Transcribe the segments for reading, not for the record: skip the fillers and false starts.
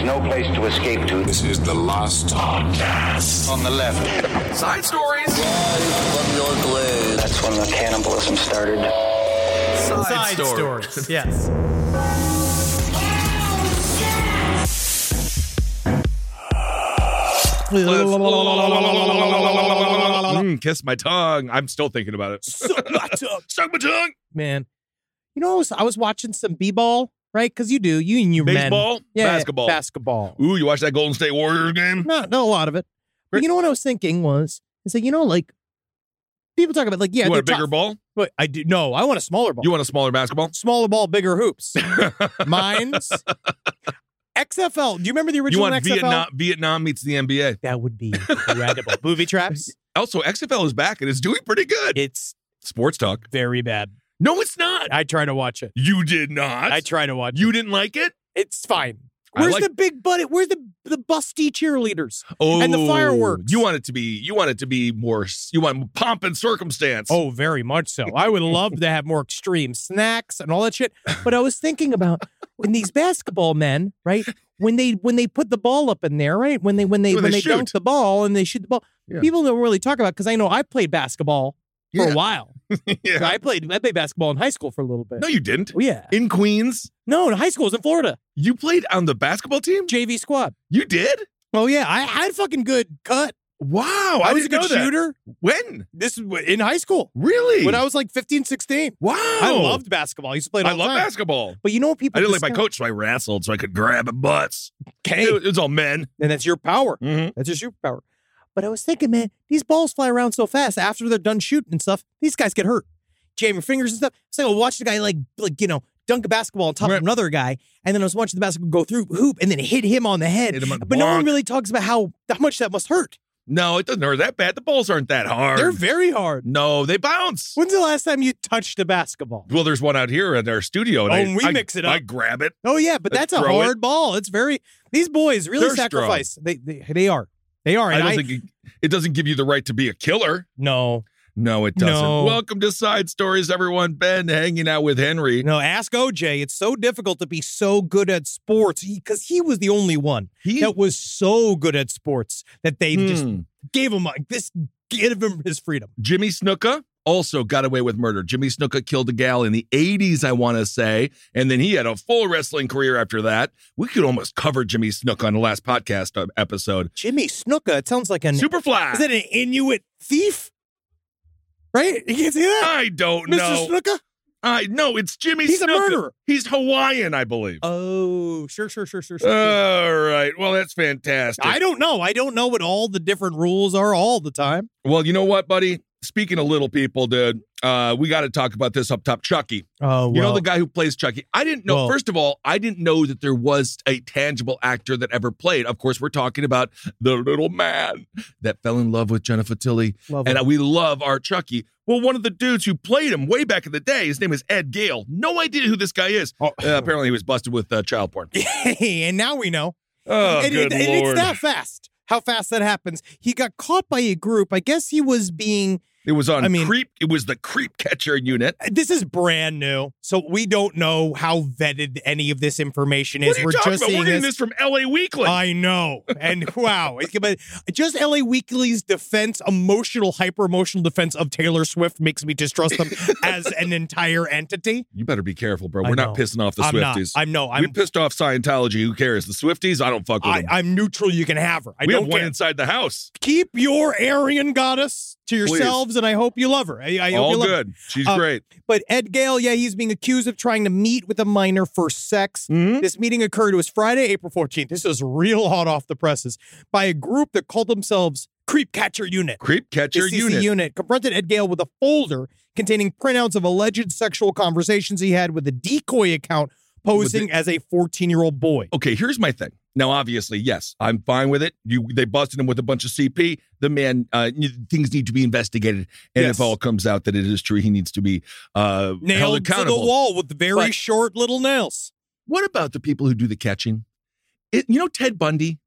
is no place to escape to. This is the last podcast. On the left. Side stories. From your glade. That's when the cannibalism started. Side stories. Yes. Kiss my tongue. I'm still thinking about it. Suck my tongue. Suck my tongue. Man, you know, I was watching some b-ball, right? Because you and your Baseball? men. Yeah, Basketball. Basketball. Ooh, you watch that Golden State Warriors game? Not a lot of it. But you know what I was thinking was, is that, like, people talk about, like, yeah, You want a they're bigger tough. ball? But I do. No, I want a smaller ball. You want a smaller basketball? Smaller ball, bigger hoops. Mine's XFL. Do you remember the You original want XFL? Vietnam meets the NBA. That would be incredible. Booby traps. Also, XFL is back and it's doing pretty good. It's Sports talk. very bad. No, it's not. I try to watch it. You did not. I try to watch it. You didn't like it? It's fine. I Where's like- the big buddy? Where's the busty cheerleaders? Oh, And the fireworks. You want it to be more. You want pomp and circumstance. Oh, very much so. I would love to have more extreme snacks and all that shit. But I was thinking about when these basketball men, right? When they put the ball up in there, right? When they shoot. dunk the ball and they shoot the ball. Yeah. People don't really talk about, because I know I played basketball for Yeah. a while. Yeah. I played basketball in high school for a little bit. No, you didn't. Oh, yeah. In Queens, No, in high school was in Florida. you played on the basketball team. JV squad. You did? Oh yeah, I had fucking good cut. Wow, I was a didn't good know that. shooter. When? This is in high school. Really? When I was like 15, 16. Wow. I loved basketball. I used to play it I all the love time. basketball. But you know what people I didn't like my discuss- coach, so I wrestled so I could grab butts. Okay. It was all men. And that's your power. Mm-hmm. That's your superpower. But I was thinking, man, these balls fly around so fast after they're done shooting and stuff. These guys get hurt. Jam your fingers and stuff. So I'll watch the guy like dunk a basketball on top Right. of another guy. And then I was watching the basketball go through hoop and then hit him on the head. Hit him on the But no one bonk. really talks about how much that must hurt. No, it doesn't hurt that bad. The balls aren't that hard. They're very hard. No, they bounce. When's the last time you touched a basketball? Well, there's one out here in our studio. And Oh, we I mix it I up. grab it. Oh yeah, but that's a Throw it. hard ball. It's very. These boys really They're strong. sacrifice. They are. They are. I And don't think it doesn't give you the right to be a killer. no. No, it doesn't. No. Welcome to Side Stories, everyone. Ben hanging out with Henry. No, ask OJ. It's so difficult to be so good at sports because he was the only one He- that was so good at sports that they just Hmm. gave him give him his freedom. Jimmy Snuka also got away with murder. Jimmy Snuka killed a gal in the 80s, I want to say, and then he had a full wrestling career after that. We could almost cover Jimmy Snuka on the last podcast episode. Jimmy Snuka. It sounds like Superfly. Is that an Inuit thief? Right? You can't see that, I don't Mr. know. Snuka. No, it's Jimmy He's a Snuka. murderer. He's Hawaiian, I believe. Oh, sure. All right. Well, that's fantastic. I don't know. I don't know what all the different rules are all the time. Well, you know what, buddy? Speaking of little people, dude, we got to talk about this up top. Chucky. Oh, You know the guy who plays Chucky? I didn't know. Well- First of all, I didn't know that there was a tangible actor that ever played. Of course, we're talking about the little man that fell in love with Jennifer Tilly. Love And him. we love our Chucky. Well, one of the dudes who played him way back in the day, his name is Ed Gale. No idea who this guy is. Oh. Apparently, he was busted with child porn. Hey, and now we know. Oh, And good it's Lord. that fast. How fast that happens. He got caught by a group. I guess he was being. It was on I mean- Creep. It was the Creep Catcher unit. This is brand new, so we don't know how vetted any of this information is. What are you We're talking just about? seeing We're getting this from LA Weekly. I know, and wow, but just LA Weekly's defense, hyper emotional defense of Taylor Swift makes me distrust them as an entire entity. You better be careful, bro. I We're not know. pissing off the I'm not. Swifties. I'm we pissed off Scientology. Who cares? The Swifties, I don't fuck with them. I'm neutral. You can have her. I We don't have one care. inside the house. Keep your Aryan goddess to yourselves, and I hope you love her. I hope All you love her. good. She's Uh, great. But Ed Gale, yeah, he's being accused of trying to meet with a minor for sex. Mhm. This meeting occurred. It was Friday, April 14th. This was real hot off the presses by a group that called themselves Creep Catcher Unit. Creep Catcher The CC unit confronted Ed Gale with a folder containing printouts of alleged sexual conversations he had with a decoy account posing as a 14-year-old boy. Okay, here's my thing. Now, obviously, yes, I'm fine with it. They busted him with a bunch of CP. The man, things need to be investigated. And Yes. if all comes out that it is true, he needs to be held Nailed to the accountable. wall with very But- short little nails. What about the people who do the catching? You know Ted Bundy?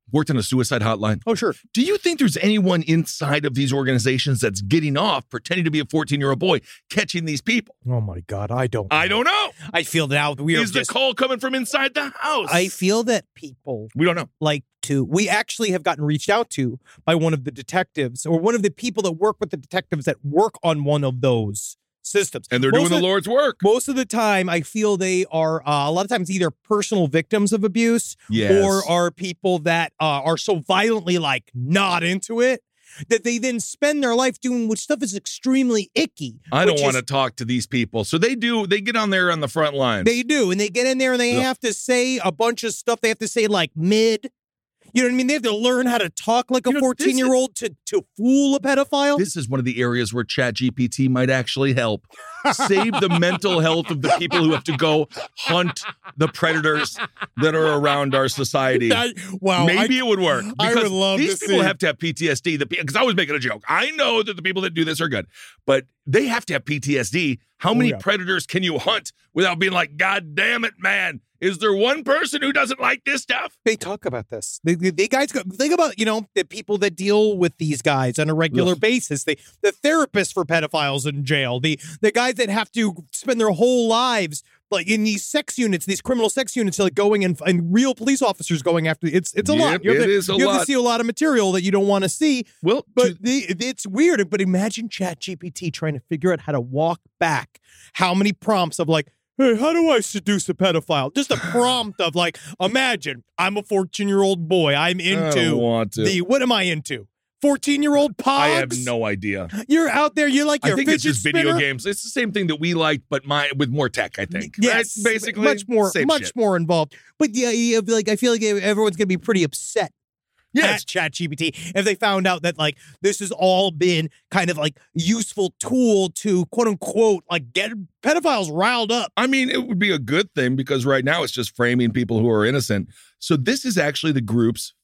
worked on a suicide hotline. Oh, sure. Do you think there's anyone inside of these organizations that's getting off, pretending to be a 14-year-old boy, catching these people? Oh, my God. I don't know. I feel now we are Is the call coming from inside the house? I feel that people We don't know. we actually have gotten reached out to by one of the detectives or one of the people that work with the detectives that work on one of those systems. And they're doing the Lord's work. Most of the time, I feel they are a lot of times either personal victims of abuse or are people that are so violently not into it that they then spend their life doing which stuff is extremely icky. I don't want to talk to these people. So they get on there on the front lines. They do. And they get in there and they have to say a bunch of stuff. They have to say mid. You know what I mean? They have to learn how to talk like a 14-year-old to fool a pedophile. This is one of the areas where ChatGPT might actually help. Save the mental health of the people who have to go hunt the predators that are around our society. Maybe it would work. Because I would love these to people see. have to have PTSD. Because I was making a joke. I know that the people that do this are good, but they have to have PTSD. How many predators can you hunt without being like, God damn it, man? Is there one person who doesn't like this stuff? They talk about this. They guys think about, the people that deal with these guys on a regular basis. The therapists for pedophiles in jail. The guys that have to spend their whole lives in these sex units, these criminal sex units, going and real police officers going after. It's a lot. You have to see a lot of material that you don't want to see. Well, but it's weird. But imagine ChatGPT trying to figure out how to walk back how many prompts of hey, how do I seduce a pedophile? Just a prompt of imagine I'm a 14-year-old boy. I'm into I don't want to. what am I into? 14-year-old pogs? I have no idea. You're out there. You're your I think fidget it's just spinner. video games. It's the same thing that we like, but with more tech, I think. Yes, right? Basically, much more involved. But I feel like everyone's gonna be pretty upset. Yes. At ChatGPT if they found out that this has all been kind of useful tool to quote unquote get pedophiles riled up. I mean, it would be a good thing because right now it's just framing people who are innocent. So this is actually the group's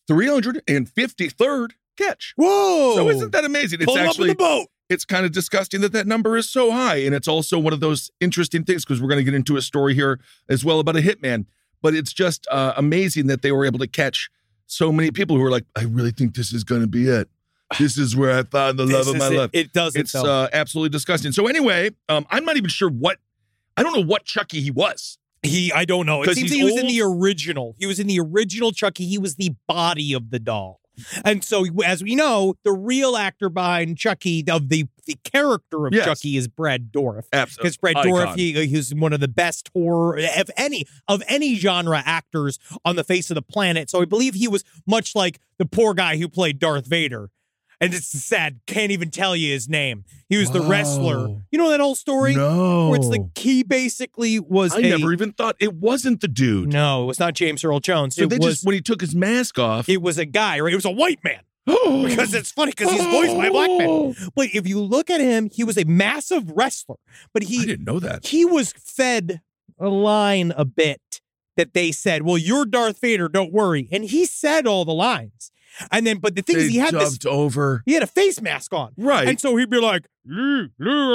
353rd catch. Whoa! So isn't that amazing? Pull It's actually up in the boat. It's kind of disgusting that number is so high, and it's also one of those interesting things because we're going to get into a story here as well about a hitman. But it's just amazing that they were able to catch so many people who are like, I really think this is going to be it. This is where I found the love of my life. It doesn't. It's absolutely disgusting. So anyway, I'm not even sure I don't know what Chucky he was. I don't know. It seems he was in the original. He was in the original Chucky. He was the body of the doll. And so, as we know, the real actor behind Chucky, of the character of Chucky, is Brad Dourif. Absolutely. Because Brad Dourif, he's one of the best horror of any genre actors on the face of the planet. So I believe he was much like the poor guy who played Darth Vader. And it's sad, can't even tell you his name. He was the wrestler. You know that whole story? No. Where it's he basically was I never even thought it wasn't the dude. No, it was not James Earl Jones. So when he took his mask off. It was a guy, right? It was a white man. Because it's funny because he's voiced by a black man. But if you look at him, he was a massive wrestler. But I didn't know that. He was fed a line a bit that they said, well, you're Darth Vader, don't worry. And he said all the lines. And then, but the thing is, he had a face mask on. Right. And so he'd be like, and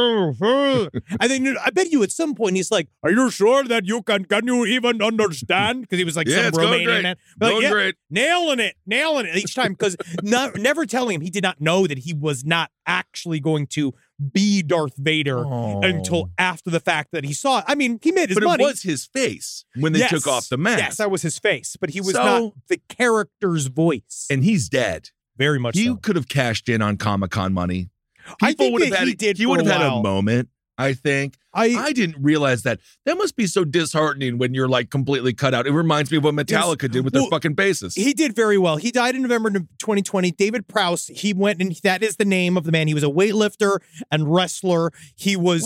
then I bet you at some point he's like, are you sure that can you even understand? Because he was some Romanian man. Great. Nailing it each time. Because never telling him he did not know that he was not actually going to be Darth Vader until after the fact that he saw it. I mean, he made his money. But it was his face when they took off the mask. Yes, that was his face. But he was not the character's voice. And he's dead. Very much He so. could have cashed in on Comic-Con money. I think He would have had a moment, I think. I didn't realize that. That must be so disheartening when you're completely cut out. It reminds me of what Metallica did with their fucking bassist. He did very well. He died in November 2020. David Prowse, he went, and that is the name of the man. He was a weightlifter and wrestler. He was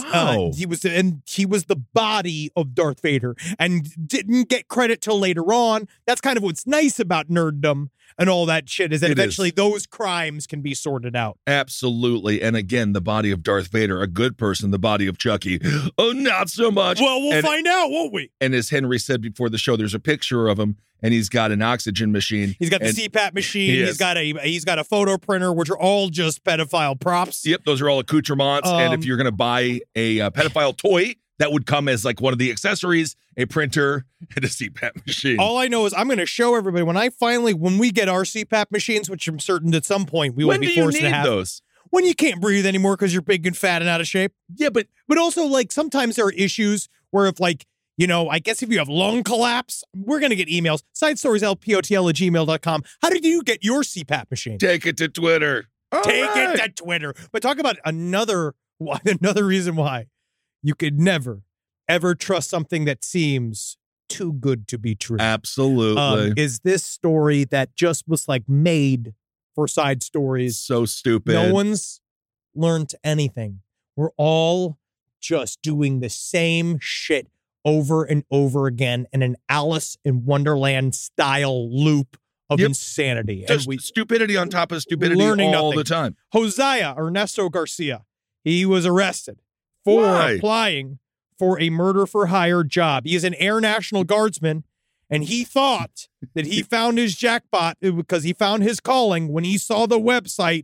the body of Darth Vader and didn't get credit till later on. That's kind of what's nice about nerddom and all that shit is that eventually those crimes can be sorted out. Absolutely. And again, the body of Darth Vader, a good person, the body of Chucky. Oh, not so much. Well, we'll find out, won't we? And as Henry said before the show, there's a picture of him, and he's got an oxygen machine. He's got the CPAP machine. He's got a photo printer, which are all just pedophile props. Yep, those are all accoutrements. And if you're going to buy a pedophile toy, that would come as like one of the accessories, a printer, and a CPAP machine. All I know is I'm going to show everybody when we get our CPAP machines, which I'm certain at some point we will be forced to have. Those? When you can't breathe anymore because you're big and fat and out of shape. Yeah, but also like sometimes there are issues where if like, I guess if you have lung collapse, we're going to get emails. SideStoriesLPOTL@gmail.com. How did you get your CPAP machine? Take it to Twitter. Take it to Twitter. But talk about another reason why you could never, ever trust something that seems too good to be true. Absolutely. Is this story that just was like made for Side Stories. So stupid. No one's learned anything. We're all just doing the same shit over and over again in an Alice in Wonderland style loop of insanity. Just stupidity on top of stupidity all the time. Hosea Ernesto Garcia, he was arrested for applying for a murder for hire job. He is an Air National Guardsman, and he thought that he found his jackpot because he found his calling when he saw the website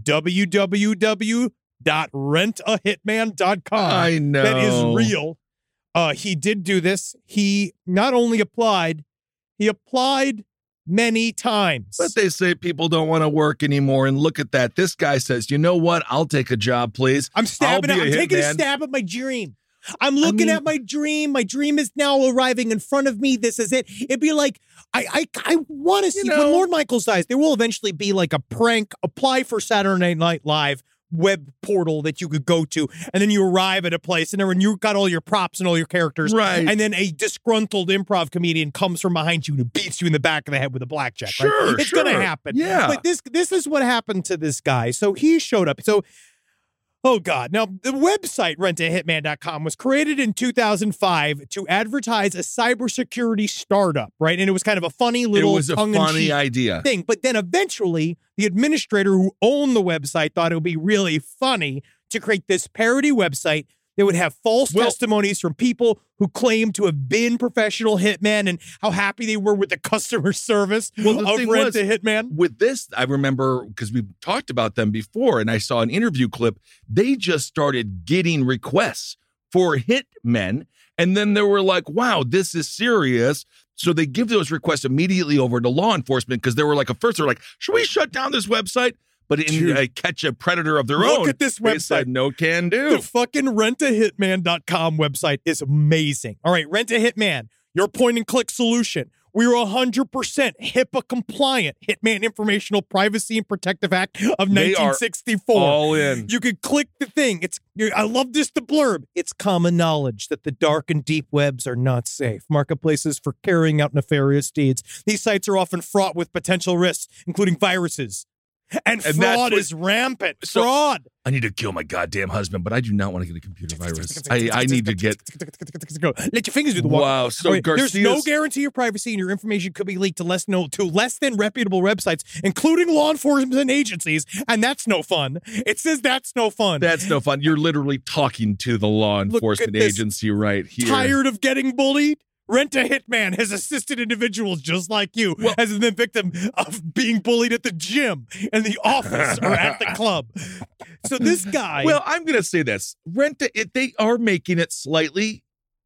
www.rentahitman.com. I know. That is real. He did do this. He not only applied, he applied many times. But they say people don't want to work anymore. And look at that. This guy says, you know what? I'll take a job, please. I'm taking a stab at my dream. I'm looking at my dream. My dream is now arriving in front of me. This is it. It'd be like, I want to see when Lorne Michaels dies, there will eventually be like a prank, apply for Saturday Night Live web portal that you could go to, and then you arrive at a place and then you got all your props and all your characters, right? And then a disgruntled improv comedian comes from behind you and beats you in the back of the head with a blackjack. Sure, right? It's gonna happen. Yeah. But this is what happened to this guy. So he showed up. So oh God. Now the website rentahitman.com was created in 2005 to advertise a cybersecurity startup, right? And it was kind of a funny little funny idea thing. But then eventually the administrator who owned the website thought it would be really funny to create this parody website that would have false testimonies from people who claimed to have been professional hitmen and how happy they were with the customer service of Rent a Hitman. With this, I remember, because we've talked about them before, and I saw an interview clip, they just started getting requests for hitmen, and then they were like, wow, this is serious. So they give those requests immediately over to law enforcement because they were like, at first they're like, should we shut down this website? But in catch a predator of their own, look at this website. They said, no can do. The fucking rentahitman.com website is amazing. All right, Rent a Hitman, your point and click solution. We're 100% HIPAA compliant. Hitman Informational Privacy and Protective Act of 1964. All in. You can click the thing. I love this, the blurb. It's common knowledge that the dark and deep webs are not safe. Marketplaces for carrying out nefarious deeds. These sites are often fraught with potential risks, including viruses. And fraud is rampant. Fraud. I need to kill my goddamn husband, but I do not want to get a computer virus. I need to get... Let your fingers do the work. Wow. So there's no guarantee of privacy, and your information could be leaked to less than reputable websites, including law enforcement agencies, and that's no fun. It says that's no fun. That's no fun. You're literally talking to the law enforcement agency right here. Tired of getting bullied? Rent a Hitman has assisted individuals just like you, has been the victim of being bullied at the gym, in the office, or at the club. So this guy... Well, I'm going to say this. They are making it slightly...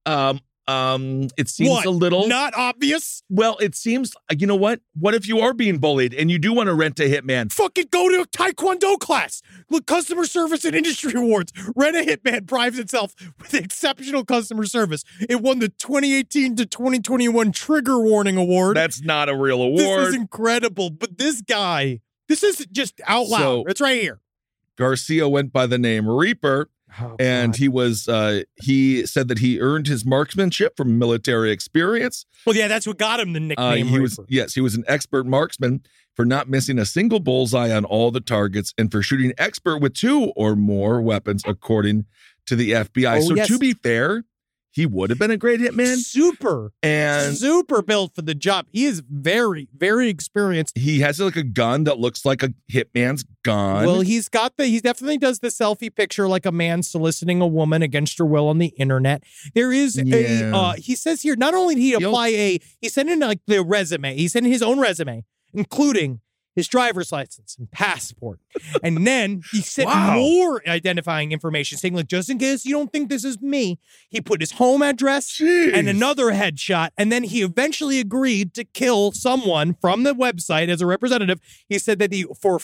it seems a little... Not obvious? Well, it seems... You know what? What if you are being bullied and you do want to rent a hitman? Fucking go to a Taekwondo class. Look, customer service and industry awards. Rent a Hitman prides itself with exceptional customer service. It won the 2018 to 2021 Trigger Warning Award. That's not a real award. This is incredible. But this guy, this is just out loud. So, it's right here. Garcia went by the name Reaper. And he said that he earned his marksmanship from military experience. Well, yeah, that's what got him the nickname. He was an expert marksman for not missing a single bullseye on all the targets and for shooting expert with 2 or more weapons, according to the FBI. To be fair, he would have been a great hitman. Super built for the job. He is very, very experienced. He has like a gun that looks like a hitman's gun. Well, he definitely does the selfie picture like a man soliciting a woman against her will on the internet. There is he says here, not only did he apply he sent in like the resume, he sent in his own resume, including his driver's license and passport. And then he sent Wow. more identifying information, saying, like, just in case you don't think this is me, he put his home address Jeez. and another headshot. And then he eventually agreed to kill someone from the website as a representative. He said that for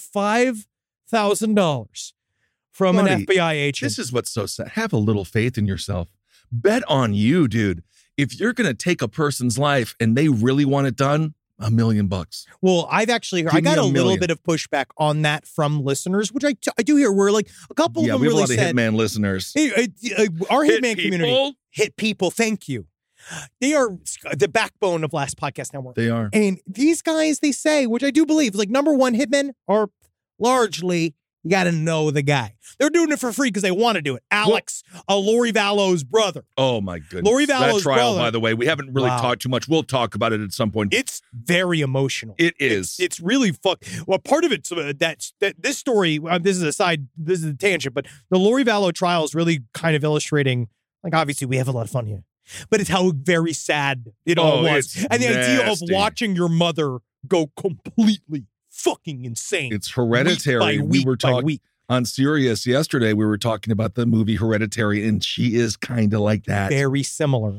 $5,000 from an Buddy, FBI agent. This is what's so sad. Have a little faith in yourself. Bet on you, dude. If you're going to take a person's life and they really want it done, $1 million. Well, I've actually heard, Give I got me a $1 little million. bit of pushback on that from listeners, which I do hear, where like a couple Yeah, of them we have a really lot of said, Hitman listeners. Hey, our Hit Hitman community, people? hit people, thank you. They are the backbone of Last Podcast Network. They are. And these guys, they say, which I do believe, like number one, Hitmen are largely, you got to know the guy. They're doing it for free because they want to do it. Alex, Lori Vallow's brother. Oh, my goodness. Lori that Vallow's trial, brother. by the way, we haven't really Wow. talked too much. We'll talk about it at some point. It's very emotional. It is. It's really Well, part of it's that this story. This is a side. This is a tangent, but the Lori Vallow trial is really kind of illustrating. Like, obviously, we have a lot of fun here, but it's how very sad it all was, it's and the idea of nasty. watching your mother go completely fucking insane. It's Hereditary. Week by We week were by talking week. on Sirius yesterday. We were talking about the movie Hereditary, and she is kind of like that. Very similar.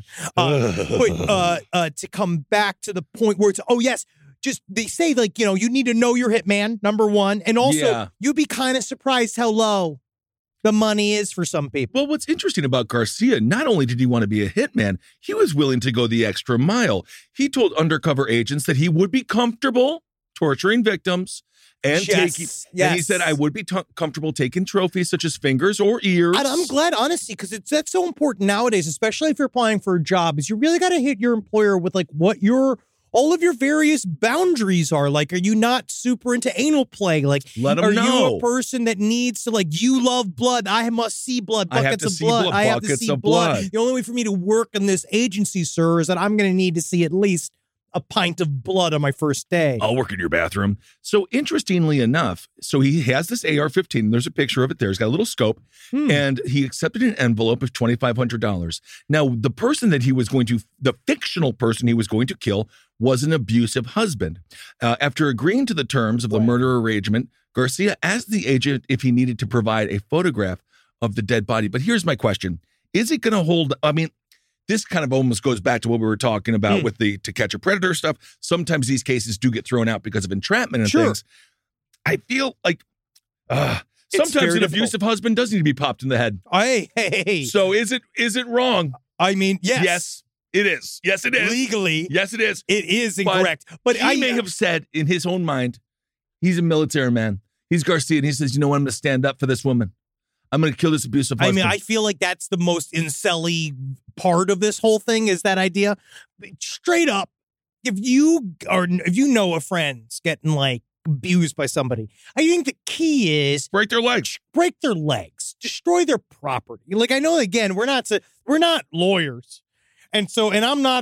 But to come back to the point where it's, oh, yes, just they say, like, you know, you need to know your hitman, number one. And also, Yeah. you'd be kind of surprised how low the money is for some people. Well, what's interesting about Garcia, not only did he want to be a hitman, he was willing to go the extra mile. He told undercover agents that he would be comfortable torturing victims and Yes, taking. yes. And he said, I would be comfortable taking trophies such as fingers or ears. And I'm glad, honestly, because that's so important nowadays, especially if you're applying for a job, is you really got to hit your employer with like what all of your various boundaries are. Like, are you not super into anal play? Like, Let 'em are know. you a person that needs to, like, you love blood? I must see blood. I have Buckets to of see blood. blood. I have to Buckets see of blood. blood. The only way for me to work in this agency, sir, is that I'm going to need to see at least a pint of blood on my first day. I'll work in your bathroom. So interestingly enough, so he has this AR-15. There's a picture of it there. He's got a little scope. And he accepted an envelope of $2,500. Now, the person that he was going to, the fictional person he was going to kill was an abusive husband. After agreeing to the terms of the murder arrangement, Garcia asked the agent if he needed to provide a photograph of the dead body. But here's my question. Is it going to hold, I mean, this kind of almost goes back to what we were talking about with the To Catch a Predator stuff. Sometimes these cases do get thrown out because of entrapment and things. I feel like sometimes very an abusive husband does need to be popped in the head. Hey. So is it wrong? I mean, Yes, it is. Yes, it is. Legally, Yes, it is. it is incorrect. But He may have said in his own mind, he's a military man. He's Garcia, and he says, you know what? I'm going to stand up for this woman. I'm going to kill this abusive husband. I mean, I feel like that's the most incel-y part of this whole thing is that idea. Straight up, if you know a friend's getting like abused by somebody, I think the key is break their legs. break their legs, destroy their property. Like, I know, again, we're not lawyers. And I'm not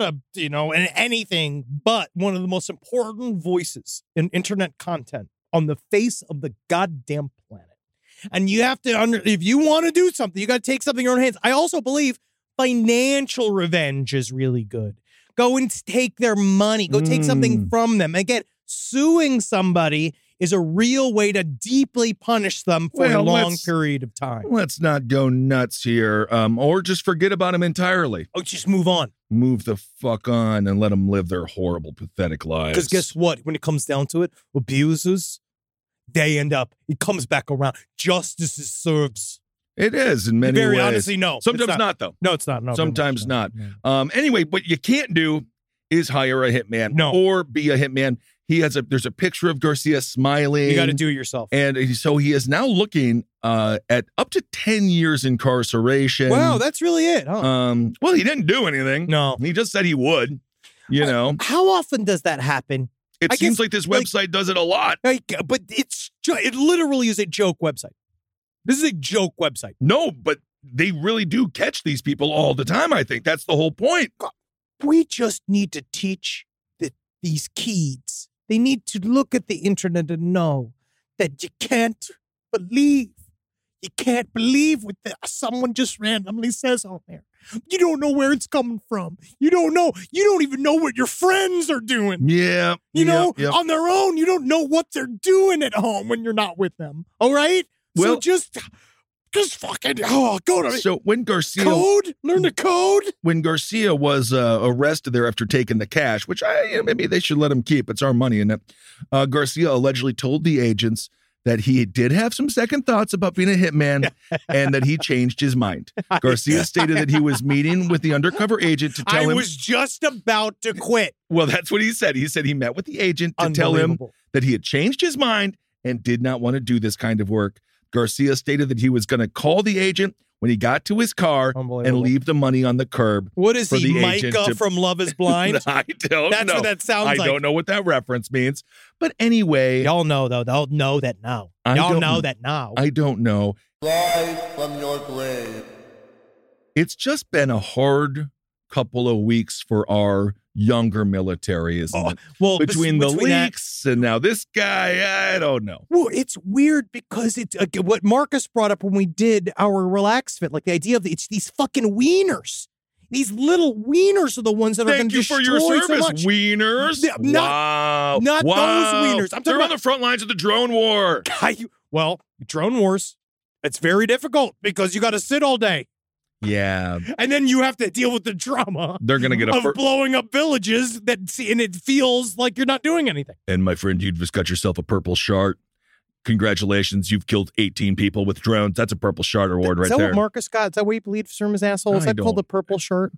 anything but one of the most important voices in internet content on the face of the goddamn planet. And you have to, if you want to do something, you got to take something in your own hands. I also believe financial revenge is really good. Go and take their money. Go take something from them. Again, suing somebody is a real way to deeply punish them for a long period of time. Let's not go nuts here, or just forget about them entirely. Oh, just move on. Move the fuck on and let them live their horrible, pathetic lives. Because guess what? When it comes down to it, abusers, it comes back around. Justice is served. It is in many Very ways. honestly, no. Sometimes It's not, though. No, it's not. No, Sometimes very much not. Anyway, what you can't do is hire a hitman or be a hitman. There's a picture of Garcia smiling. You got to do it yourself. And so he is now looking at up to 10 years incarceration. Wow, that's really it, huh? Well, he didn't do anything. No. He just said he would, you know. How often does that happen? It I seems guess, like this website does it a lot. But it literally is a joke website. This is a joke website. No, but they really do catch these people all the time, I think. That's the whole point. We just need to teach these kids. They need to look at the internet and know that you can't believe. You can't believe what someone just randomly says on there. You don't know where it's coming from. You don't know. You don't even know what your friends are doing. Yeah. You know, on their own, you don't know what they're doing at home when you're not with them. All right? Well, so just fucking, go to So when Garcia learn the code. When Garcia was arrested there after taking the cash, which maybe they should let him keep. It's our money in it. Garcia allegedly told the agents that he did have some second thoughts about being a hitman and that he changed his mind. Garcia stated that he was meeting with the undercover agent to tell him. I was just about to quit. Well, that's what he said. He said he met with the agent to tell him that he had changed his mind and did not want to do this kind of work. Garcia stated that he was going to call the agent when he got to his car and leave the money on the curb. What is he, Micah from Love is Blind? I don't know. That's what that sounds like. I don't know what that reference means. But anyway. Y'all know, though. They'll know that now. Y'all know that now. I don't know. Rise from your grave. It's just been a hard couple of weeks for our younger military, isn't it? Well, between the leaks and now this guy, I don't know. Well, it's weird because it's what Marcus brought up when we did our Relax Fit, like the idea of it's these fucking wieners. These little wieners are the ones that are going to destroy so much. Thank you for your service, wieners. Not those wieners. They're on the front lines of the drone war. Well, drone wars, it's very difficult because you got to sit all day. Yeah. And then you have to deal with the drama. They're going to get blowing up villages and it feels like you're not doing anything. And my friend, you've just got yourself a purple shard. Congratulations. You've killed 18 people with drones. That's a purple shard award right there. Is that what Marcus got? Is that what he believes from his asshole? Is that called a purple shirt?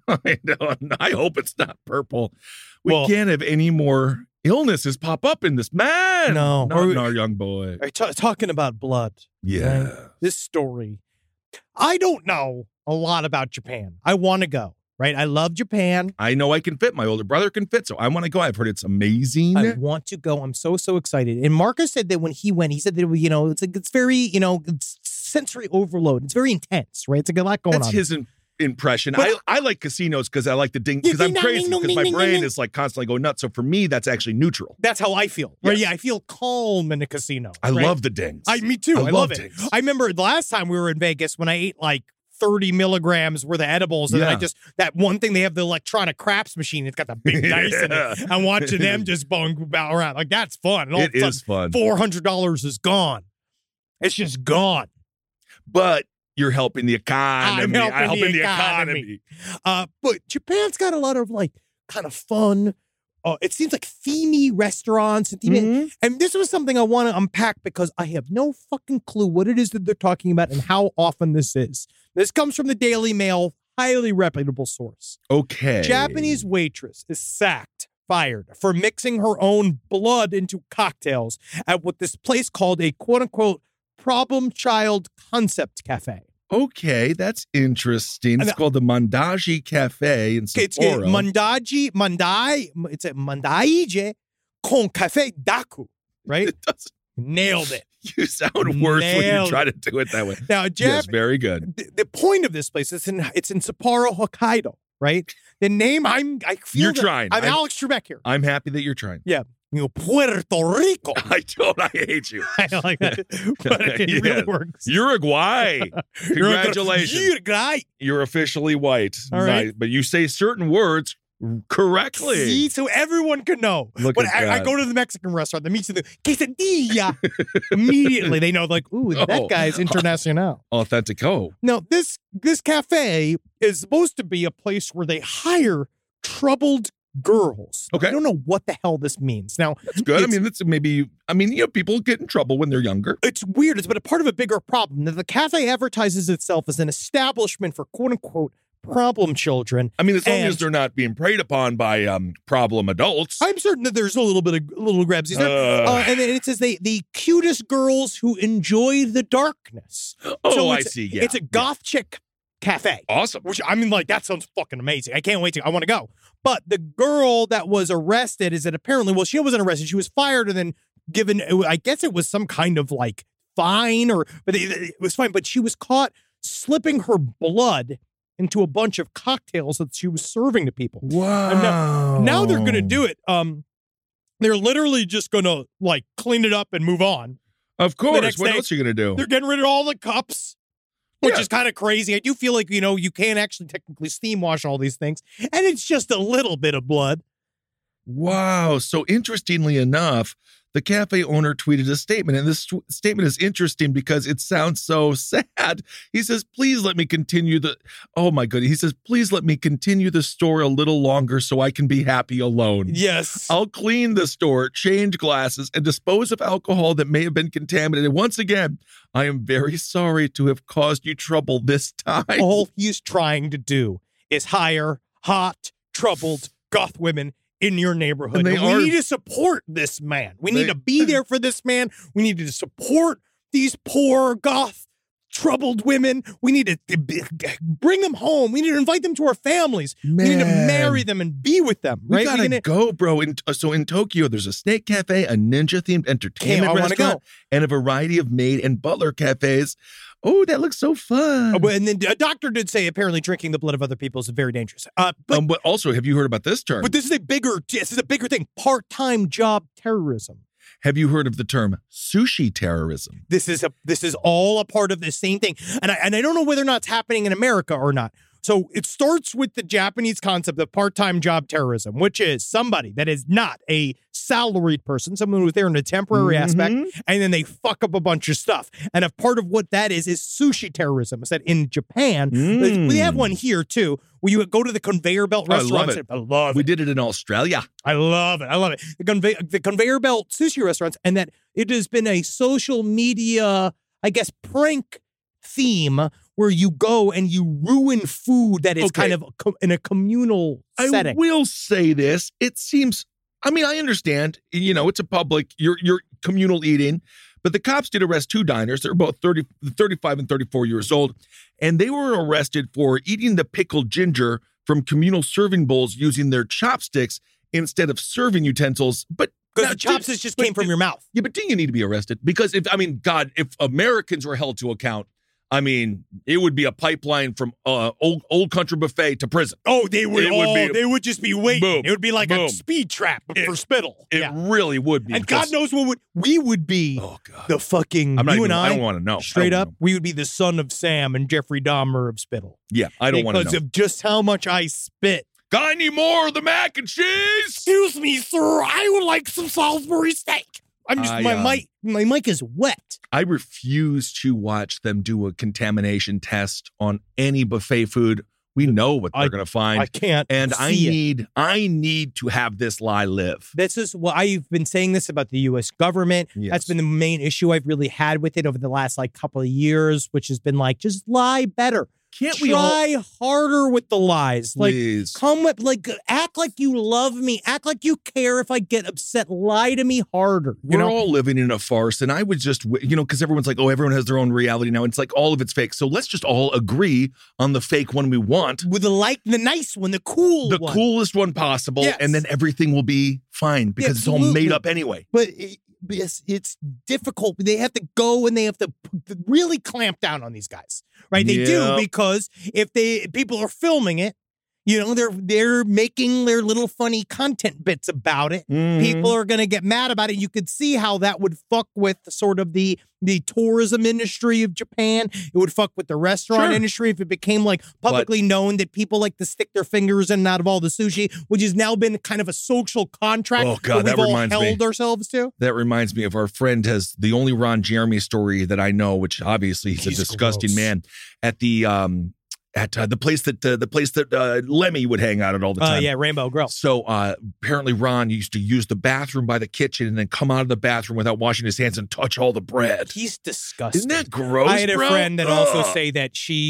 I hope it's not purple. We can't have any more illnesses pop up in this. Man. No. Not in our young boy. Talking about blood. Yeah. Right? This story. I don't know a lot about Japan. I want to go, right? I love Japan. I know I can fit. My older brother can fit, so I want to go. I've heard it's amazing. I want to go. I'm so excited. And Marcus said that when he went, he said that, it's very, it's sensory overload. It's very intense, right? It's a lot going on. That's his impression. I like casinos because I like the ding, because I'm crazy, because my brain is like constantly going nuts. So for me, that's actually neutral. That's how I feel. Yes. Right? Yeah, I feel calm in a casino. I love the dings. Me too. I love it. Dings. I remember the last time we were in Vegas when I ate like 30 milligrams worth of edibles. And then that one thing, they have the electronic craps machine. It's got the big dice in it. I'm watching them just bow around. Like, that's fun. And all it is fun. $400 is gone. It's just gone. But you're helping the economy. I'm helping the economy. But Japan's got a lot of like kind of fun. It seems like themey restaurants. And this was something I want to unpack because I have no fucking clue what it is that they're talking about and how often this is. This comes from the Daily Mail, highly reputable source. Okay. Japanese waitress is fired for mixing her own blood into cocktails at what this place called a quote-unquote problem child concept cafe. Okay, that's interesting. It's called the Mandaiji Cafe in Sapporo. It's Mandaiji con Cafe Daku, right? Nailed it. You sound worse when you try to do it that way. Now, yes, very good. The point of this place is it's in Sapporo, Hokkaido, right? The name you're trying. I'm Alex Trebek here. I'm happy that you're trying. Yeah. Puerto Rico. I hate you. I don't like that. But it really works. Uruguay. Congratulations. Uruguay. You're officially white. All right. But you say certain words correctly. See, so everyone can know. When I go to the Mexican restaurant, the meat to the quesadilla, immediately they know, like, ooh, that guy's international. Authentico. Now, this cafe is supposed to be a place where they hire troubled girls. Okay. I don't know what the hell this means. Now, that's good. People get in trouble when they're younger. It's weird. It's been a part of a bigger problem. Now, the cafe advertises itself as an establishment for quote unquote problem children. As long as they're not being preyed upon by problem adults. I'm certain that there's a little grabsies there. And then it says the cutest girls who enjoy the darkness. I see. Yeah. It's a goth chick cafe. Awesome. Which, that sounds fucking amazing. I can't wait I want to go. But the girl that was arrested is that apparently, she wasn't arrested. She was fired and then given, I guess it was some kind of like fine but it was fine. But she was caught slipping her blood into a bunch of cocktails that she was serving to people. Wow. Now they're going to do it. They're literally just going to like clean it up and move on. Of course. What else are you going to do? They're getting rid of all the cups. which is kind of crazy. I do feel like, you can't actually technically steam wash all these things, and it's just a little bit of blood. Wow. So interestingly enough, the cafe owner tweeted a statement, and this statement is interesting because it sounds so sad. He says, please let me continue oh my goodness. He says, please let me continue the store a little longer so I can be happy alone. Yes. I'll clean the store, change glasses, and dispose of alcohol that may have been contaminated. Once again, I am very sorry to have caused you trouble this time. All he's trying to do is hire hot, troubled goth women in your neighborhood. And we need to support this man. We need to be there for this man. We need to support these poor goth troubled women. We need to bring them home. We need to invite them to our families. We need to marry them and be with them. Right? We gotta go, bro. So in Tokyo, there's a snake cafe, a ninja-themed entertainment restaurant, and a variety of maid and butler cafes. Oh, that looks so fun. And then a doctor did say apparently drinking the blood of other people is very dangerous. But also, have you heard about this term? But this is a bigger thing. Part-time job terrorism. Have you heard of the term sushi terrorism? This is all a part of the same thing. And I don't know whether or not it's happening in America or not. So it starts with the Japanese concept of part-time job terrorism, which is somebody that is not a salaried person, someone who's there in a temporary aspect, and then they fuck up a bunch of stuff. And a part of what that is sushi terrorism. I said in Japan, we have one here too, where you go to the conveyor belt restaurants. I love it. We did it in Australia. I love it. The conveyor belt sushi restaurants, and that it has been a social media, I guess, prank theme where you go and you ruin food that is kind of in a communal setting. I will say this. It seems, I understand, it's a public, you're communal eating, but the cops did arrest two diners. They're both 35 and 34 years old, and they were arrested for eating the pickled ginger from communal serving bowls using their chopsticks instead of serving utensils. But because the chopsticks just came from your mouth. Yeah, but do you need to be arrested? Because if Americans were held to account, it would be a pipeline from old country buffet to prison. Oh, they would just be waiting. Boom, it would be like a speed trap for spittle. It really would be. And God knows what we would be. Oh, God. The fucking, I don't want to know. Straight up, we would be the son of Sam and Jeffrey Dahmer of spittle. Yeah, I don't want to know. Because of just how much I spit. I need more of the mac and cheese. Excuse me, sir. I would like some Salisbury steak. My mic is wet. I refuse to watch them do a contamination test on any buffet food. We know what they're going to find. I can't. And I need to have this lie live. This is what I've been saying this about the U.S. government. Yes. That's been the main issue I've really had with it over the last couple of years, which has been just lie better. Can't we try harder with the lies? Please. Come with act like you love me. Act like you care if I get upset. Lie to me harder. We're all living in a farce, and I would just, because everyone's like, oh, everyone has their own reality now. It's like all of it's fake. So let's just all agree on the fake one we want. With the nice one, the cool one. The coolest one possible, yes. And then everything will be fine because it's all made up anyway. But it's difficult. They have to go and they have to really clamp down on these guys, right? They do, because if people are filming it, they're making their little funny content bits about it. Mm-hmm. People are going to get mad about it. You could see how that would fuck with sort of the tourism industry of Japan. It would fuck with the restaurant industry if it became publicly known that people like to stick their fingers in and out of all the sushi, which has now been kind of a social contract. Oh God, that we've all held ourselves to. That reminds me of our friend has the only Ron Jeremy story that I know, which obviously he's a disgusting man, at the place that Lemmy would hang out at all the time. Rainbow Grill. So apparently Ron used to use the bathroom by the kitchen and then come out of the bathroom without washing his hands and touch all the bread. He's disgusting. Isn't that gross, I had a friend that also say that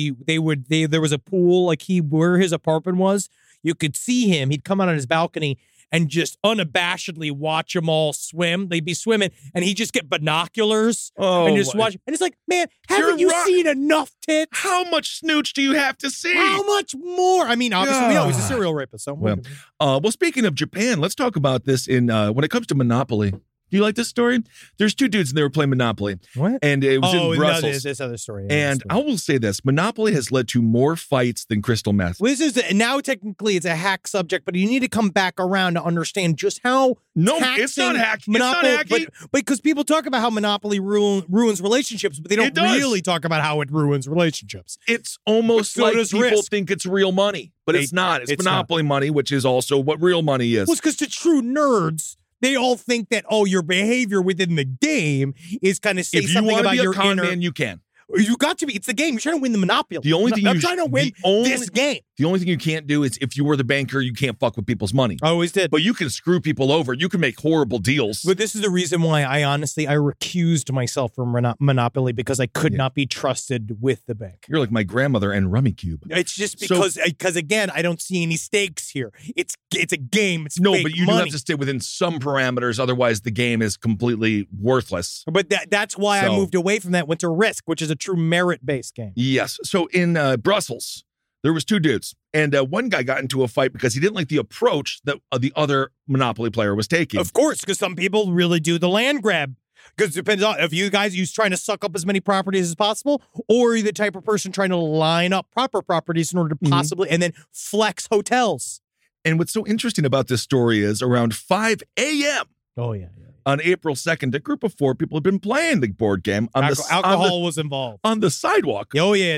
there was a pool, where his apartment was, you could see him. He'd come out on his balcony and just unabashedly watch them all swim. They'd be swimming, and he'd just get binoculars and just watch. And it's like, man, haven't you seen enough tits? How much snooch do you have to see? How much more? Obviously, we know he's a serial rapist. So well, speaking of Japan, let's talk about this when it comes to Monopoly. Do you like this story? There's two dudes and they were playing Monopoly. What? And it was in Brussels. No, this other story. And I will say this, Monopoly has led to more fights than crystal meth. Well, now technically it's a hack subject, but you need to come back around to understand just how it's not hacky. Monopoly, it's not hacky. But because people talk about how Monopoly ruins relationships, but they don't really talk about how it ruins relationships. It's almost like people Risk. think it's real money, but it's not. It's Monopoly money, which is also what real money is. Well, it's because to true nerds, they all think that, your behavior within the game is kind of say something about your inner. Man, you can. You got to be. It's the game. You're trying to win the Monopoly. The only thing I'm trying to win this game. The only thing you can't do is if you were the banker, you can't fuck with people's money. I always did. But you can screw people over. You can make horrible deals. But this is the reason why I recused myself from Monopoly because I could not be trusted with the bank. You're like my grandmother and Rummikub. It's just because again, I don't see any stakes here. It's a game. It's but fake you money. do have to stay within some parameters. Otherwise, the game is completely worthless. But that's why I moved away from that. Went to Risk, which is a true merit-based game. Yes. So in Brussels, there was two dudes, and one guy got into a fight because he didn't like the approach that the other Monopoly player was taking. Of course, because some people really do the land grab. Because it depends on if you guys are trying to suck up as many properties as possible, or you're the type of person trying to line up proper properties in order to possibly and then flex hotels. And what's so interesting about this story is around 5 a.m. Oh, yeah. On April 2nd, a group of 4 people had been playing the board game. Alcohol was involved. On the sidewalk. Oh, yeah.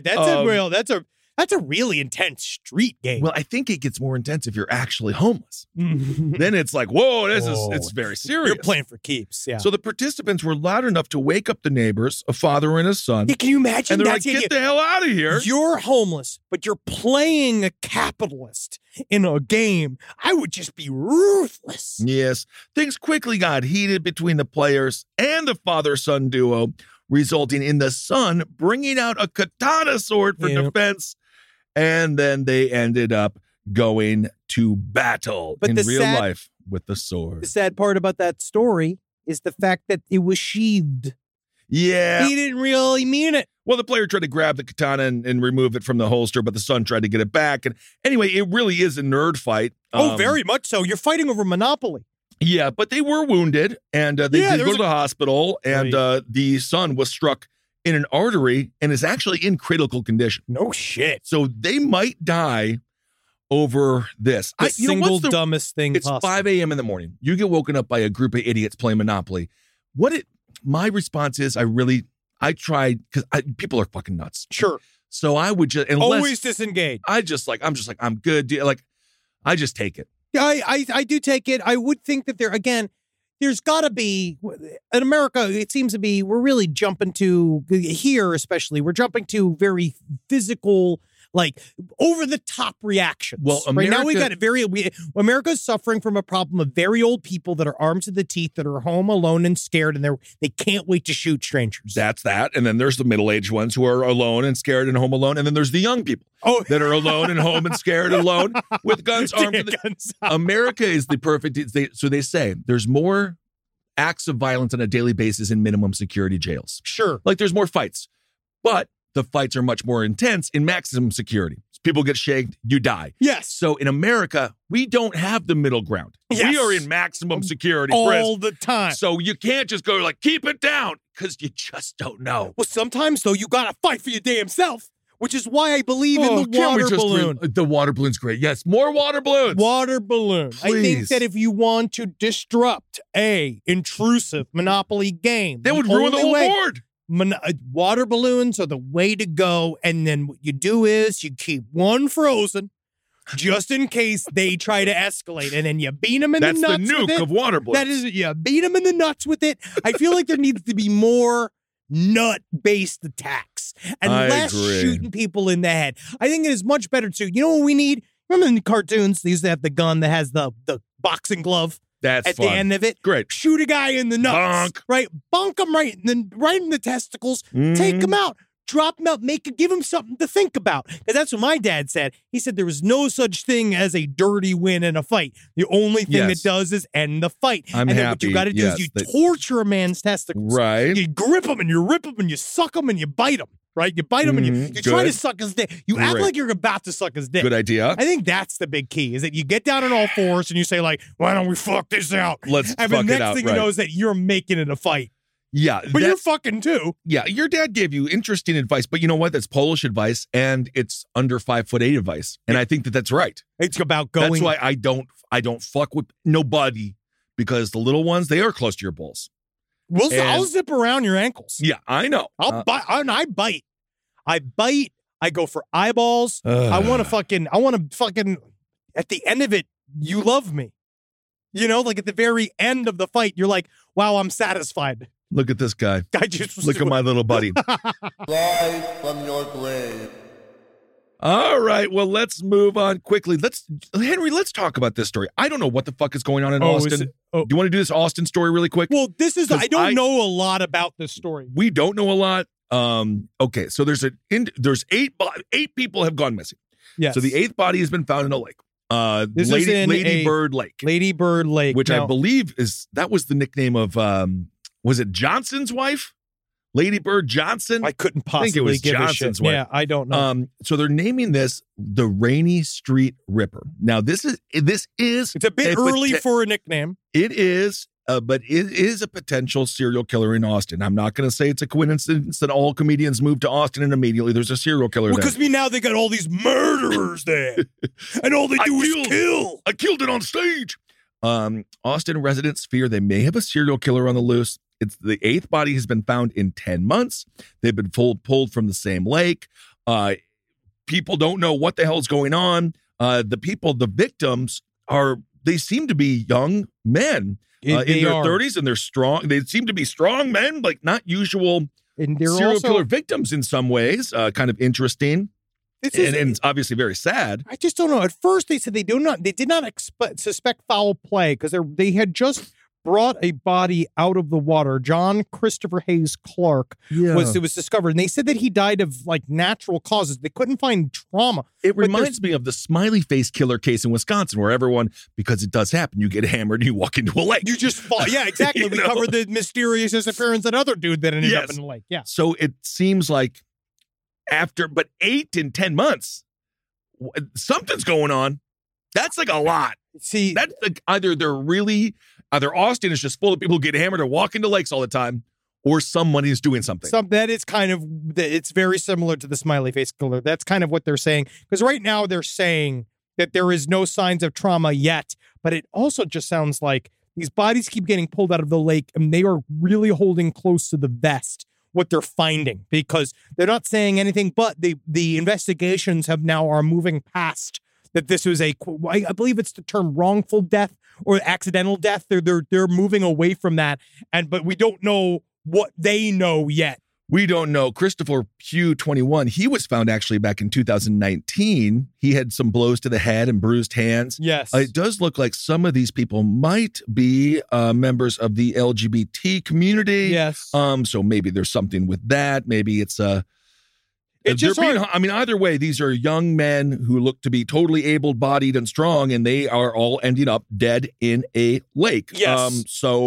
That's a really intense street game. Well, I think it gets more intense if you're actually homeless. Then it's like, whoa, it's very serious. You're playing for keeps, yeah. So the participants were loud enough to wake up the neighbors, a father and a son. Yeah, can you imagine? And they're like, get the hell out of here. You're homeless, but you're playing a capitalist in a game. I would just be ruthless. Yes. Things quickly got heated between the players and the father-son duo, resulting in the son bringing out a katana sword for defense. And then they ended up going to battle in real life with the sword. The sad part about that story is the fact that it was sheathed. Yeah. He didn't really mean it. Well, the player tried to grab the katana and remove it from the holster, but the son tried to get it back. And anyway, it really is a nerd fight. Very much so. You're fighting over Monopoly. Yeah, but they were wounded, and they did go to the hospital, and the son was struck in an artery and is actually in critical condition. No shit. So they might die over this. The dumbest thing possible. It's 5 a.m. in the morning. You get woken up by a group of idiots playing Monopoly. My response is I tried, because people are fucking nuts. Sure. So I would just... always disengage. I'm I'm good. I just take it. Yeah, I do take it. I would think that there's got to be, in America, it seems to be, we're really jumping to, here especially, we're jumping to very physical, like over-the-top reactions. Well, right now America's suffering from a problem of very old people that are armed to the teeth, that are home alone and scared, and they can't wait to shoot strangers. That's that. And then there's the middle-aged ones who are alone and scared and home alone. And then there's the young people that are alone and home and scared and alone with guns armed. America is the perfect. So they say there's more acts of violence on a daily basis in minimum security jails. Sure. Like there's more fights, but the fights are much more intense in maximum security. People get shanked, you die. Yes. So in America, we don't have the middle ground. Yes. We are in maximum security all the time. So you can't just go keep it down, because you just don't know. Well, sometimes though, you gotta fight for your damn self, which is why I believe in the water balloon. The water balloon's great. Yes, more water balloons. Water balloon. Please. I think that if you want to disrupt a intrusive Monopoly game, that would ruin the whole board. Water balloons are the way to go. And then what you do is you keep one frozen just in case they try to escalate. And then you beat them in the nuts. That's the nuke of water balloons. That is, you beat them in the nuts with it. I feel like there needs to be more nut-based attacks and less shooting people in the head. I think it is much better too. You know what we need? Remember in the cartoons, they used to have the gun that has the boxing glove? That's at fun. The end of it. Great. Shoot a guy in the nuts. Bonk. Right? Bonk him right in the testicles. Take him out. Drop him out. Give him something to think about. Because that's what my dad said. He said there was no such thing as a dirty win in a fight. The only thing that does is end the fight. I'm and happy. Then what you got to do is you torture a man's testicles. Right. You grip them and you rip them and you suck them and you bite them. right? You bite him and you try to suck his dick. You act like you're about to suck his dick. Good idea. I think that's the big key, is that you get down on all fours and you say, like, why don't we fuck this out? Let's and fuck the it next out, thing right. you know is that you're making it a fight. Yeah. But you're fucking too. Yeah, your dad gave you interesting advice, but you know what? That's Polish advice, and it's under 5'8" advice, and I think that that's right. It's about going. That's why I don't fuck with nobody, because the little ones, they are close to your balls. I'll zip around your ankles. Yeah, I know. I'll bite. I bite. I bite. I go for eyeballs. I want to fucking. At the end of it, you love me. You know, like at the very end of the fight, you're like, wow, I'm satisfied. Look at this guy. Look at my little buddy. Rise from your grave. All right, well, let's move on quickly. Henry, let's talk about this story. I don't know what the fuck is going on in Austin. Do you want to do this Austin story really quick? Well, I don't know a lot about this story. We don't know a lot. Okay, so there's eight people have gone missing. Yes. So the 8th body has been found in a lake. This is in Lady Bird Lake. Lady Bird Lake. Which I believe that was the nickname of, was it Johnson's wife? Lady Bird Johnson? I couldn't possibly think it was give Johnson's a shit. wife. Yeah, I don't know. So they're naming this the Rainy Street Ripper. Now, this is it's a bit early for a nickname. It is, but it is a potential serial killer in Austin. I'm not going to say it's a coincidence that all comedians moved to Austin and immediately there's a serial killer there. Because now they got all these murderers there. And all they do is kill. I killed it on stage. Austin residents fear they may have a serial killer on the loose. It's the 8th body has been found in 10 months. They've been pulled from the same lake. People don't know what the hell's going on. The victims they seem to be young men in their 30s, and they're strong. They seem to be strong men, like not usual serial killer victims in some ways. Kind of interesting. And it's obviously very sad. I just don't know. At first, they said they did not suspect foul play because they had just brought a body out of the water. John Christopher Hayes Clark was discovered, and they said that he died of like natural causes. They couldn't find trauma. It reminds me of the smiley face killer case in Wisconsin, where everyone, because it does happen, you get hammered and you walk into a lake. You just fall. Yeah, exactly. We covered the mysterious disappearance of that other dude that ended up in the lake. Yeah. So it seems like but 8 in 10 months, something's going on. That's like a lot. See, that's like either Austin is just full of people who get hammered or walk into lakes all the time, or somebody is doing something. That is it's very similar to the smiley face killer. That's kind of what they're saying. Because right now they're saying that there is no signs of trauma yet, but it also just sounds like these bodies keep getting pulled out of the lake and they are really holding close to the vest what they're finding, because they're not saying anything, but the investigations are moving past that this was I believe it's the term wrongful death or accidental death. They're moving away from that, but we don't know what they know yet. We don't know. Christopher Pugh, 21, he was found actually back in 2019. He had some blows to the head and bruised hands. Yes. It does look like some of these people might be members of the LGBT community. Yes. So maybe there's something with that. Maybe it's either way, these are young men who look to be totally able-bodied and strong, and they are all ending up dead in a lake. Yes.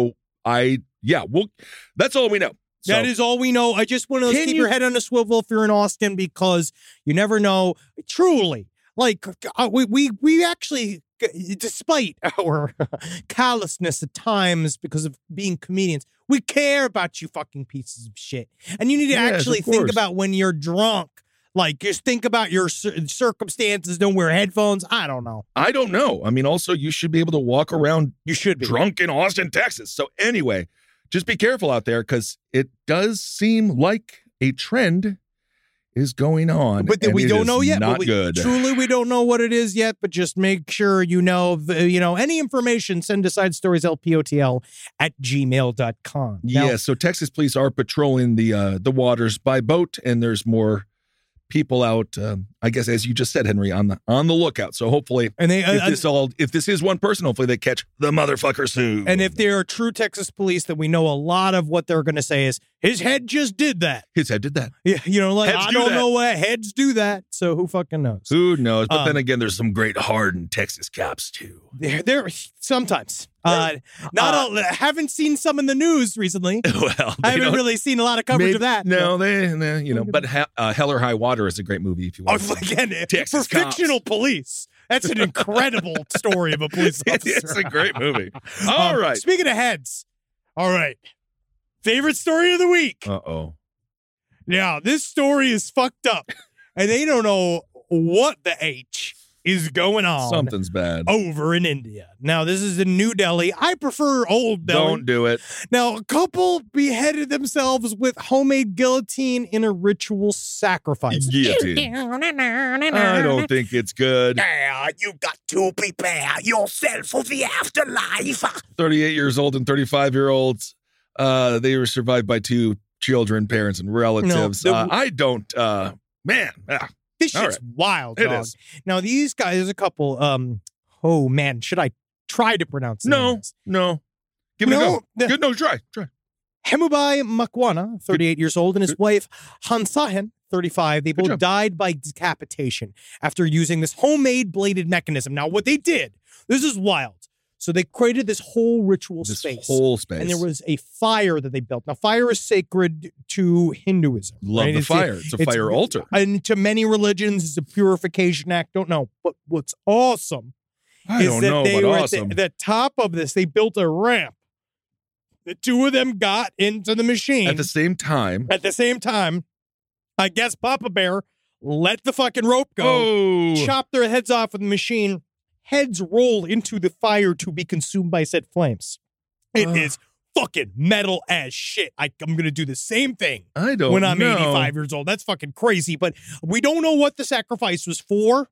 That's all we know. So, that is all we know. I just want to keep your head on a swivel if you're in Austin, because you never know. Truly, like we actually, despite our callousness at times because of being comedians, we care about you fucking pieces of shit. And you need to actually think about when you're drunk. Like, just think about your circumstances. Don't wear headphones. I don't know. I mean, also, you should be able to walk around. You should be drunk in Austin, Texas. So anyway, just be careful out there, because it does seem like a trend is going on. But we don't know yet. Not good. Truly, we don't know what it is yet, but just make sure you know, any information, send to sidestories@lpotl@gmail.com. Yeah, so Texas police are patrolling the waters by boat, and there's more people out I guess, as you just said, Henry, on the lookout. So hopefully, and they if this is one person, hopefully they catch the motherfucker soon. And if they're true Texas police, then we know a lot of what they're going to say is his head just did that. His head did that. Yeah, like Heads I do don't that. know what heads do that. So who fucking knows? Who knows? But then again, there's some great hardened Texas cops too. There sometimes. Not all. Haven't seen some in the news recently. Well, I haven't really seen a lot of coverage of that. No, but Hell or High Water is a great movie if you want. Again, Texas for fictional police, that's an incredible story of a police officer. It's a great movie. All right. Speaking of heads, all right. Favorite story of the week. Uh-oh. Now, this story is fucked up, and they don't know what the H is going on. Something's bad. Over in India. Now, this is in New Delhi. I prefer Old Delhi. Don't do it. Now, a couple beheaded themselves with homemade guillotine in a ritual sacrifice. Guillotine. I don't think it's good. Yeah, you got to prepare yourself for the afterlife. 38 years old and 35-year-olds. They were survived by 2 children, parents, and relatives. I don't, man. This shit's wild, dog. It is. Now, these guys, there's a couple, oh man, should I try to pronounce their names? No. Give it a go. Good, no, try. Hemubai Makwana, 38 years old, and his wife, Hansahen, 35. They both died by decapitation after using this homemade bladed mechanism. Now, what they did, this is wild. So they created this whole ritual space. And there was a fire that they built. Now, fire is sacred to Hinduism. Love the fire. It's a fire altar. And to many religions, it's a purification act. Don't know. But what's awesome is that they were at the top of this. They built a ramp. The 2 of them got into the machine. At the same time, I guess Papa Bear let the fucking rope go, chopped their heads off with the machine. Heads roll into the fire to be consumed by said flames. It is fucking metal as shit. I'm going to do the same thing when I'm 85 years old. That's fucking crazy. But we don't know what the sacrifice was for.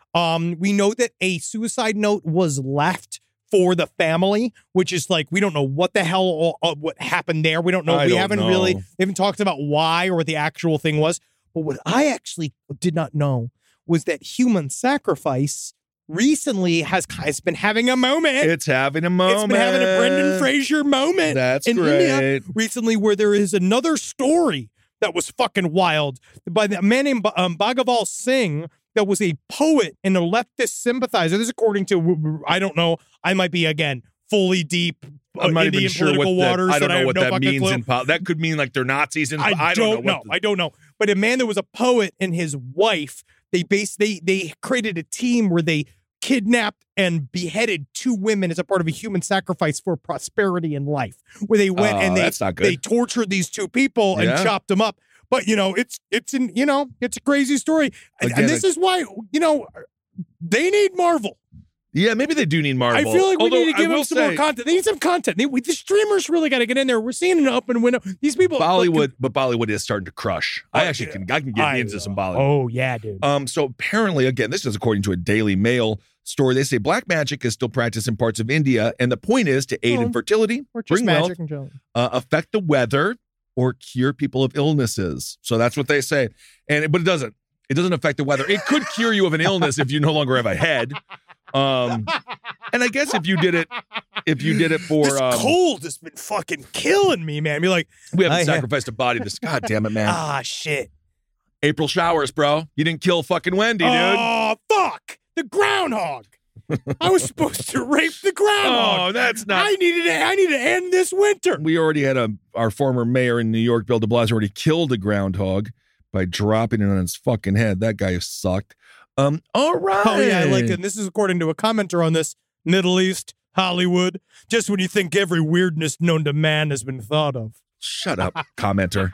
We know that a suicide note was left for the family, which is like, we don't know what the hell, what happened there. We don't know. We haven't talked about why or what the actual thing was. But what I actually did not know was that human sacrifice recently has been having a moment. It's having a moment. It's been having a Brendan Fraser moment. That's in great. India recently, where there is another story that was fucking wild by a man named Bhagaval Singh, that was a poet and a leftist sympathizer. This is according to, I don't know, I might be, again, fully deep I'm not Indian even sure political waters. I don't know what that means. Clue. That could mean like they're Nazis. I don't know. I don't know. But a man that was a poet and his wife, they created a team where they kidnapped and beheaded 2 women as a part of a human sacrifice for prosperity in life, where they went and they tortured these 2 people and chopped them up. But it's a crazy story. Again, and this is why, they need Marvel. Yeah, maybe they do need Marvel. I feel like we need to give them some more content. They need some content. The streamers really got to get in there. We're seeing an open window. These people, Bollywood is starting to crush. I can get into some Bollywood. Oh yeah, dude. So apparently, again, this is according to a Daily Mail story. They say black magic is still practiced in parts of India, and the point is to aid in fertility, bring wealth, affect the weather, or cure people of illnesses. So that's what they say. But it doesn't. It doesn't affect the weather. It could cure you of an illness if you no longer have a head. And I guess if you did it for this cold has been fucking killing me, man. Be like, we haven't sacrificed a body. God damn it, man. Shit. April showers, bro. You didn't kill fucking Wendy, dude. Oh fuck, the groundhog. I was supposed to rape the groundhog. Oh, that's not. I need to end this winter. We already had our former mayor in New York, Bill de Blasio, already killed a groundhog by dropping it on his fucking head. That guy sucked. All right. Oh yeah, I like it. And this is according to a commenter on this. Middle East, Hollywood. Just when you think every weirdness known to man has been thought of. Shut up, commenter.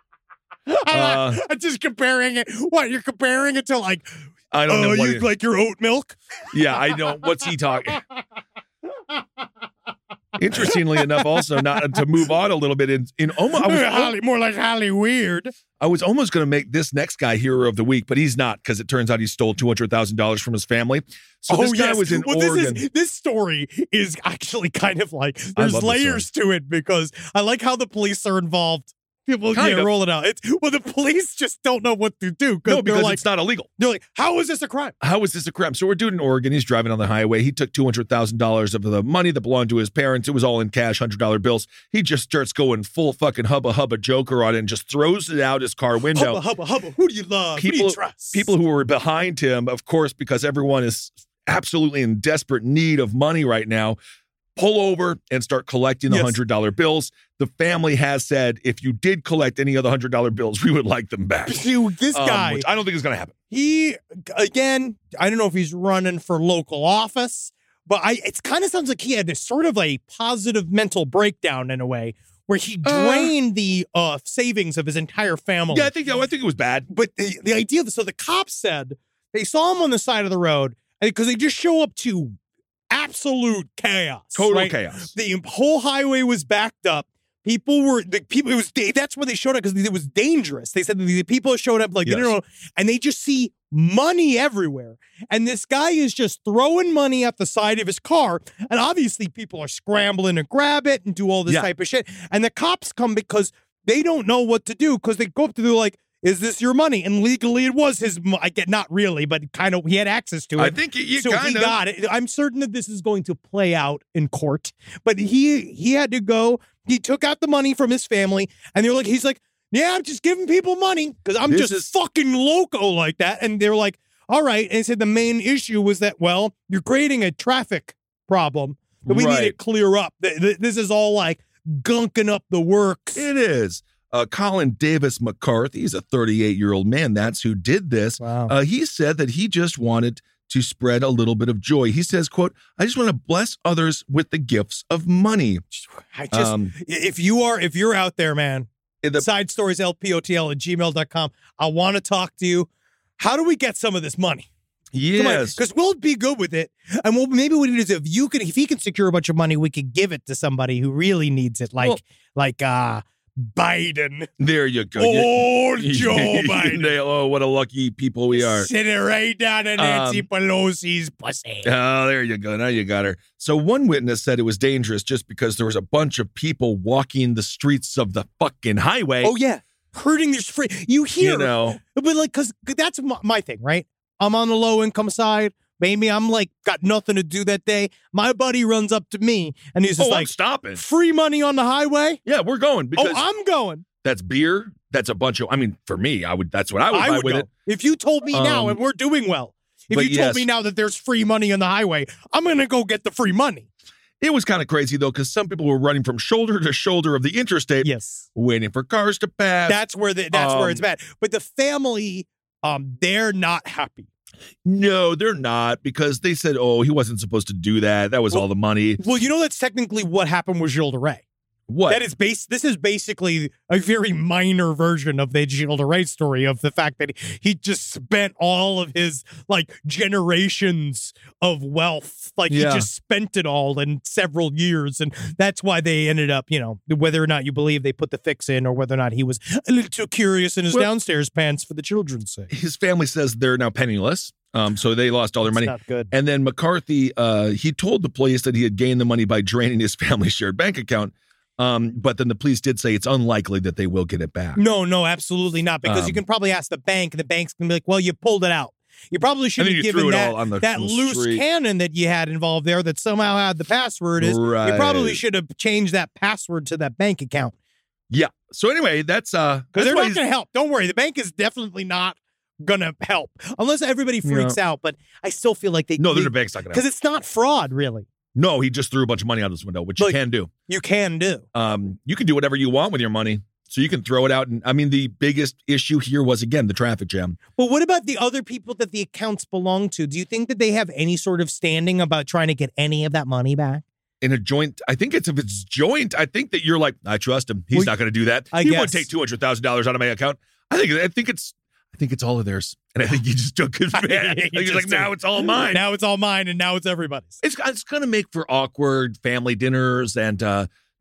I'm just comparing it. What, you're comparing it to like? I don't know. Like your oat milk? Yeah, I know. What's he talking? Interestingly enough, also not to move on a little bit in almost more like Holly Weird. I was almost going to make this next guy hero of the week, but he's not, because it turns out he stole $200,000 from his family. So this guy was in Oregon. This story is actually kind of like there's layers to it, because I like how the police are involved People roll it out. The police just don't know what to do. No, because it's not illegal. They're like, how is this a crime? How is this a crime? So we're dude in Oregon. He's driving on the highway. He took $200,000 of the money that belonged to his parents. It was all in cash, $100 bills. He just starts going full fucking hubba Joker on it and just throws it out his car window. Hubba. Who do you love? Who do you trust? People who were behind him, of course, because everyone is absolutely in desperate need of money right now, pull over and start collecting the $100 bills. The family has said, if you did collect any of the $100 bills, we would like them back. Dude, this guy, which I don't think is going to happen. He, again, I don't know if he's running for local office, but it kind of sounds like he had this sort of a positive mental breakdown in a way where he drained the savings of his entire family. Yeah, I think it was bad. But the idea, so the cops said they saw him on the side of the road because they just show up to absolute chaos. Total chaos. The whole highway was backed up. That's where they showed up because it was dangerous. They said the people showed up like, and they just see money everywhere. And this guy is just throwing money at the side of his car. And obviously people are scrambling to grab it and do all this type of shit. And the cops come because they don't know what to do because they go up to they're like, is this your money? And legally it was his money. Not really, but kind of he had access to it. I think he got it. I'm certain that this is going to play out in court. But he had to go. He took out the money from his family, and they're like, he's like, yeah, I'm just giving people money because I'm fucking loco like that. And they're like, all right. And he said the main issue was that, well, you're creating a traffic problem that we need to clear up. This is all like gunking up the works. It is. Colin Davis McCarthy, he's a 38-year-old man. That's who did this. Wow. He said that he just wanted to spread a little bit of joy. He says, quote, I just want to bless others with the gifts of money. If you're out there, man, sidestorieslpotl@gmail.com. I want to talk to you. How do we get some of this money? Yes. Because we'll be good with it. And maybe what it is, if he can secure a bunch of money, we could give it to somebody who really needs it. Like Biden. There you go. Old Joe Biden. Oh, what a lucky people we are. Sitting right down in Nancy Pelosi's pussy. Oh, there you go. Now you got her. So one witness said it was dangerous just because there was a bunch of people walking the streets of the fucking highway. Oh, yeah. Hurting their free. You hear. But because that's my thing, right? I'm on the low income side. Maybe I'm like got nothing to do that day. My buddy runs up to me and he's just like, I'm stopping. Free money on the highway? Yeah, we're going. Because I'm going. That's beer. That's a bunch of, for me, that's what I would buy with it. If you told me now, and we're doing well, if you told me now that there's free money on the highway, I'm going to go get the free money. It was kind of crazy, though, because some people were running from shoulder to shoulder of the interstate. Yes. Waiting for cars to pass. That's where it's bad. But the family, they're not happy. No, they're not, because they said, he wasn't supposed to do that. That was all the money. Well, that's technically what happened with Gilles de Rais. What? This is basically a very minor version of the Gilles de Rais story of the fact that he just spent all of his generations of wealth. He just spent it all in several years. And that's why they ended up, whether or not you believe they put the fix in or whether or not he was a little too curious in his downstairs pants for the children's sake. His family says they're now penniless. So they lost all their money. Not good. And then McCarthy, he told the police that he had gained the money by draining his family's shared bank account. But then the police did say it's unlikely that they will get it back. No, absolutely not. Because you can probably ask the bank, and the bank's going to be like, well, you pulled it out. You probably should have given that loose cannon that you had involved there that somehow had the password. You probably should have changed that password to that bank account. Yeah. So anyway, that's because they're not going to help. Don't worry. The bank is definitely not going to help unless everybody freaks out. But I still feel like the bank's not going to help. Because it's not fraud, really. No, he just threw a bunch of money out his window, which you can do. You can do. You can do whatever you want with your money. So you can throw it out. And the biggest issue here was, again, the traffic jam. But what about the other people that the accounts belong to? Do you think that they have any sort of standing about trying to get any of that money back? In a joint, I think if it's joint, I think that you're like, I trust him. He's not going to do that. He won't take $200,000 out of my account. I think it's all of theirs. And I think he just took his man. He's like, now it's all mine. Now it's all mine, and now it's everybody's. It's going to make for awkward family dinners and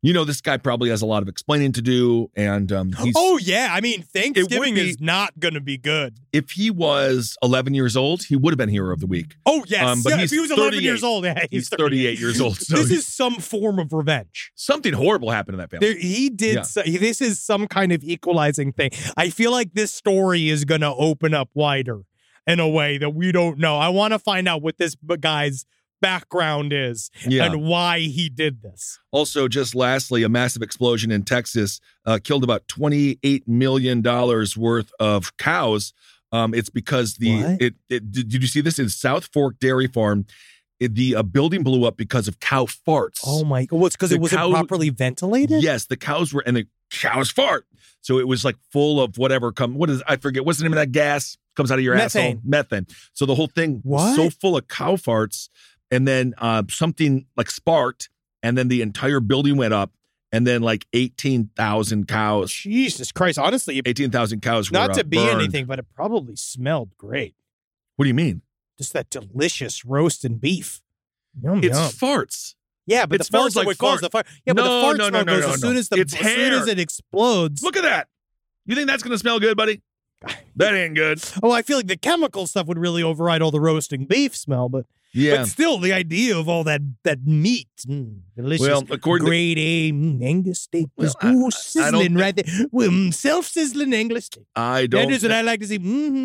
You know, this guy probably has a lot of explaining to do, and oh yeah, I mean, Thanksgiving is not going to be good. If he was 11 years old, he would have been Hero of the Week. Oh yes, but if he was 11 years old, yeah, he's 38 years old. So this is some form of revenge. Something horrible happened to that family. He did. Yeah. This is some kind of equalizing thing. I feel like this story is going to open up wider in a way that we don't know. I want to find out what this guy's background is and why he did this. Also, just lastly, a massive explosion in Texas killed about $28 million worth of cows. It's because did you see this in South Fork Dairy Farm? The building blew up because of cow farts. Oh my God. Well, it's because it wasn't properly ventilated? Yes, the cows were, and the cows fart. So it was like full of whatever I forget, what's the name of that gas? Comes out of your asshole? Methane. So the whole thing was so full of cow farts. And then something like sparked, and then the entire building went up, and then like 18,000 cows. Jesus Christ. Honestly. 18,000 cows were not to be burned. anything, but it probably smelled great. What do you mean? Just that delicious roast and beef. Yum, it's farts. Yeah, but the farts are what cause the fire. Yeah, but the fart smell goes as soon as it explodes. Look at that. You think that's going to smell good, buddy? That ain't good. Oh, I feel like the chemical stuff would really override all the roasting beef smell, but still, the idea of all that meat, delicious, well, according grade A Angus steak, sizzling right there, self-sizzling English steak. That is what I like to see.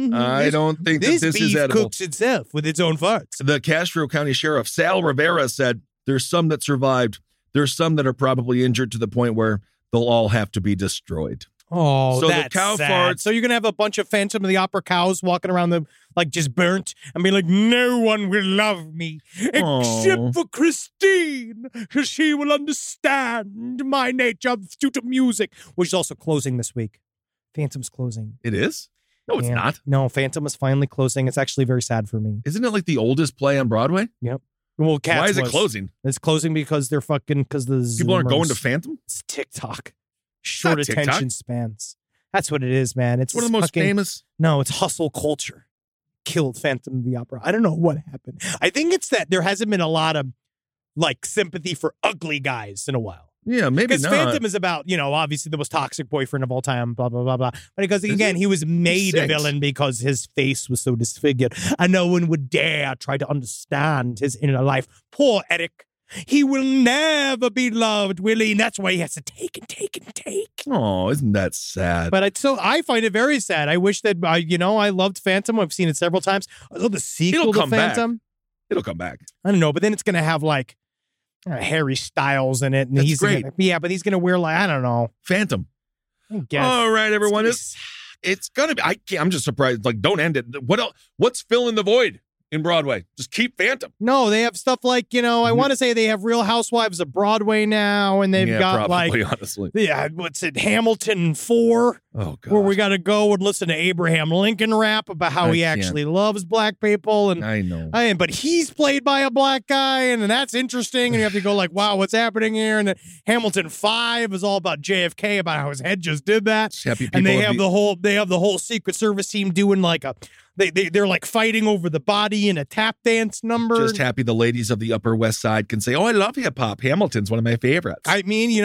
I don't think this beef is edible. Cooks itself with its own farts. The Castro County Sheriff Sal Rivera said, "There's some that survived. There's some that are probably injured to the point where they'll all have to be destroyed." Oh, so that's the cow sad. farts. So you're going to have a bunch of Phantom of the Opera cows walking around them like just burnt and be like, no one will love me except for Christine, because she will understand my nature due to music, which is also closing this week. Phantom's closing. It is? No, it's not. No, Phantom is finally closing. It's actually very sad for me. Isn't it like the oldest play on Broadway? Yep. Well, Cats why is it closing? It's closing because they're because the people aren't going to Phantom? It's TikTok. Short attention spans. That's what it is, man. It's one of the most famous. No, it's hustle culture. Killed Phantom of the Opera. I don't know what happened. I think it's that there hasn't been a lot of like sympathy for ugly guys in a while. Yeah, maybe not. Because Phantom is about, obviously the most toxic boyfriend of all time, blah, blah, blah, blah. But because, again, he was made a villain because his face was so disfigured. And no one would dare try to understand his inner life. Poor Eric. He will never be loved, will he? And that's why he has to take and take and take. Oh, isn't that sad? But I find it very sad. I wish that, I loved Phantom. I've seen it several times. I love the sequel to Phantom. It'll come back. I don't know, but then it's going to have like Harry Styles in it. And That's great. But he's going to wear like, I don't know. Phantom. I guess. All right, everyone. It's going to be, I'm just surprised. Like, don't end it. What else? What's filling the void in Broadway? Just keep Phantom. No, they have stuff like, I want to say they have Real Housewives of Broadway now, and they've got probably, like, honestly. Yeah, what's it, Hamilton 4? Oh, God. Where we got to go and listen to Abraham Lincoln rap about how he actually loves black people. And I know. But he's played by a black guy, and that's interesting. And you have to go like, wow, what's happening here? And then Hamilton 5 is all about JFK, about how his head just did that. And they have the whole Secret Service team doing like they're like fighting over the body in a tap dance number. Just happy the ladies of the Upper West Side can say, oh, I love hip hop. Hamilton's one of my favorites. I mean,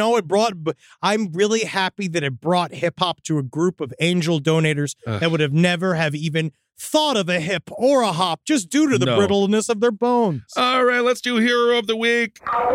I'm really happy that it brought hip hop to a group of angel donators that would have never have even thought of a hip or a hop just due to the brittleness of their bones. All right, let's do Hero of the Week.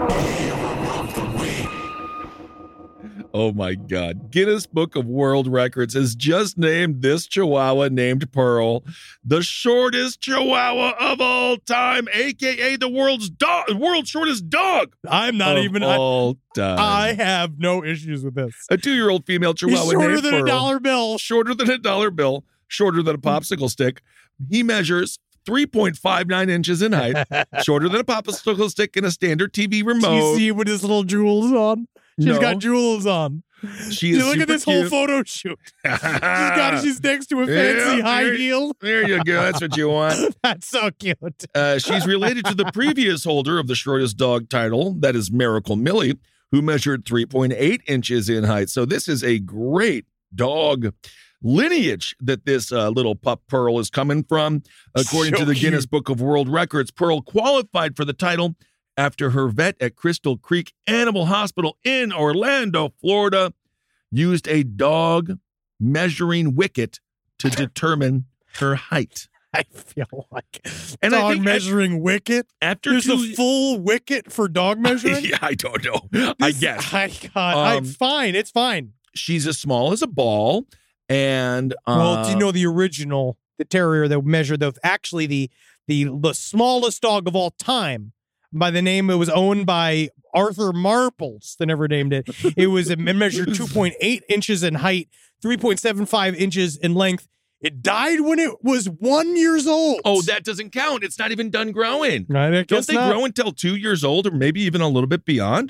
Oh, my God. Guinness Book of World Records has just named this Chihuahua named Pearl the shortest Chihuahua of all time, a.k.a. the world's shortest dog. I'm not even all time. I have no issues with this. A 2-year-old female Chihuahua He's shorter named than Pearl. a dollar bill. Shorter than a dollar bill. Shorter than a popsicle stick. He measures 3.59 inches in height. Shorter than a popsicle stick and a standard TV remote. Do you see with his little jewels on? She's got jewels on. She is look at this cute. whole photo shoot. She's next to a fancy high heel. There you go. That's what you want. That's so cute. She's related to the previous holder of the shortest dog title, that is Miracle Millie, who measured 3.8 inches in height. So this is a great dog lineage that this little pup Pearl is coming from. According to the Guinness Book of World Records, Pearl qualified for the title after her vet at Crystal Creek Animal Hospital in Orlando, Florida, used a dog measuring wicket to determine her height. I feel like And dog I think measuring wicket. After There's a full wicket for dog measuring. Yeah, I don't know. I guess. Fine. It's fine. She's as small as a ball, and Well, do you know the original, the terrier that measured the smallest dog of all time? By the name, it was owned by Arthur Marples. They never named it. It measured 2.8 inches in height, 3.75 inches in length. It died when it was 1 year old. Oh, that doesn't count. It's not even done growing. Don't they grow until 2 years old, or maybe even a little bit beyond?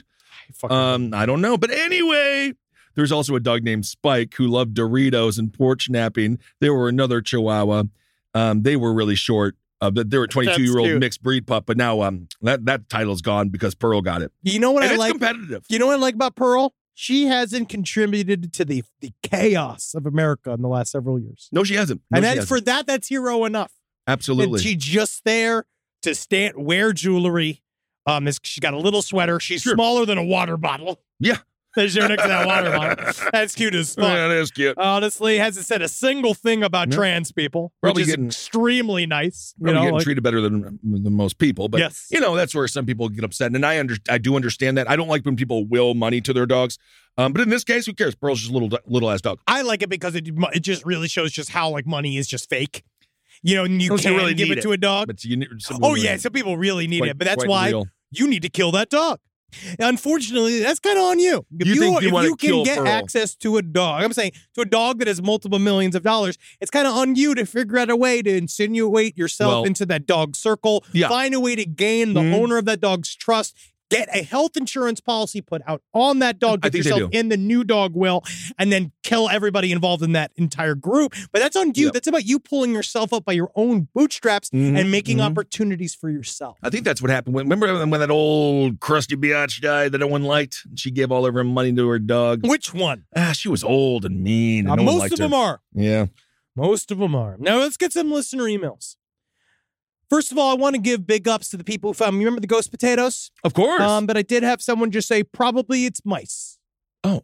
I don't know. But anyway, there's also a dog named Spike who loved Doritos and porch napping. They were another Chihuahua. They were really short. They were a 22-year-old mixed breed pup, but now that title's gone because Pearl got it. You know what and I it's like? Competitive. You know what I like about Pearl? She hasn't contributed to the chaos of America in the last several years. No, she hasn't. For that, that's hero enough. Absolutely. And she's just there to wear jewelry. She's got a little sweater. She's smaller than a water bottle. Yeah. There's her next to that water bottle. That's cute as fuck. Yeah, that is cute. Honestly, hasn't said a single thing about trans people, Probably which is extremely nice. Getting treated better than most people, but yes. That's where some people get upset, and I do understand that. I don't like when people will money to their dogs, but in this case, who cares? Pearl's just a little ass dog. I like it because it just really shows just how like money is just fake. And you can't really give it to a dog. But some people really need it, but that's why you need to kill that dog. Unfortunately, that's kind of on you. If you can get Pearl access to a dog, I'm saying to a dog that has multiple millions of dollars, it's kind of on you to figure out a way to insinuate yourself into that dog's circle. Yeah. Find a way to gain the owner of that dog's trust. Get a health insurance policy put out on that dog. Get yourself in the new dog will, and then kill everybody involved in that entire group. But that's on you. Yep. That's about you pulling yourself up by your own bootstraps and making opportunities for yourself. I think that's what happened. Remember when that old crusty biatch died that no one liked? She gave all of her money to her dog. Which one? She was old and mean. And no most of them are. Yeah. Most of them are. Now let's get some listener emails. First of all, I want to give big ups to the people who found me. Remember the ghost potatoes? Of course. But I did have someone just say, probably it's mice. Oh.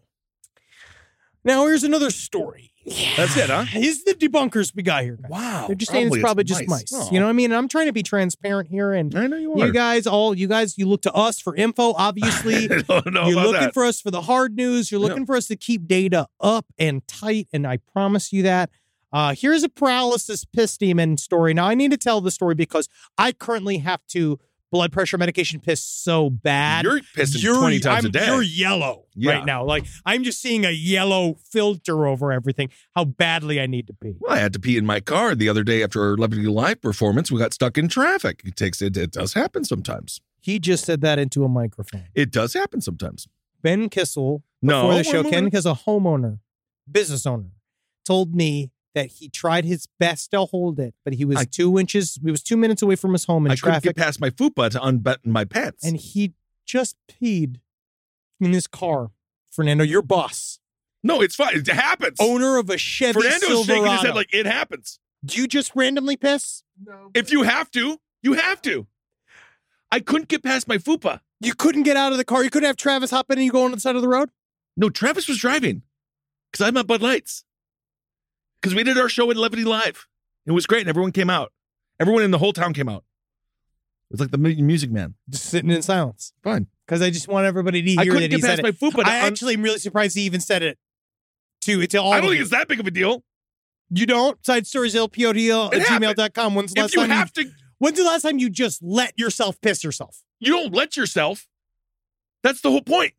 Now, here's another story. That's it, huh? He's the debunkers we got here, guys. Wow. They're just saying it's probably just mice. Oh. You know what I mean? And I'm trying to be transparent here. And I know you are. You guys, you look to us for info, obviously. I don't know You're about looking that. for us for the hard news. You're looking for us to keep data up and tight. And I promise you that. Here's a paralysis piss demon story. Now, I need to tell the story because I currently have to blood pressure medication piss so bad. You're pissing 20 times a day. You're yellow right now. Like, I'm just seeing a yellow filter over everything, how badly I need to pee. Well, I had to pee in my car the other day after our Levity Live performance. We got stuck in traffic. It does happen sometimes. He just said that into a microphone. It does happen sometimes. Ben Kissel, before the show, Ken is a homeowner, business owner, told me that he tried his best to hold it, but he was 2 minutes away from his home in traffic. I couldn't get past my fupa to unbutton my pants. And he just peed in his car. Fernando, your boss. No, it's fine. It happens. Owner of a Chevy Fernando's Silverado. shaking his head like it happens. Do you just randomly piss? No. If you have to, you have to. I couldn't get past my fupa. You couldn't get out of the car? You couldn't have Travis hop in and you go on the side of the road? No, Travis was driving because I'm at Bud Lights. Because we did our show at Levity Live. It was great, and everyone came out. Everyone in the whole town came out. It was like the Music Man. Just sitting in silence. Fine. Because I just want everybody to hear that he said it. I couldn't get past my fupa. I actually am really surprised he even said it to all I don't think it's that big of a deal. You don't? Side stories, LPODL at gmail.com. When's the last time you just let yourself piss yourself? You don't let yourself. That's the whole point.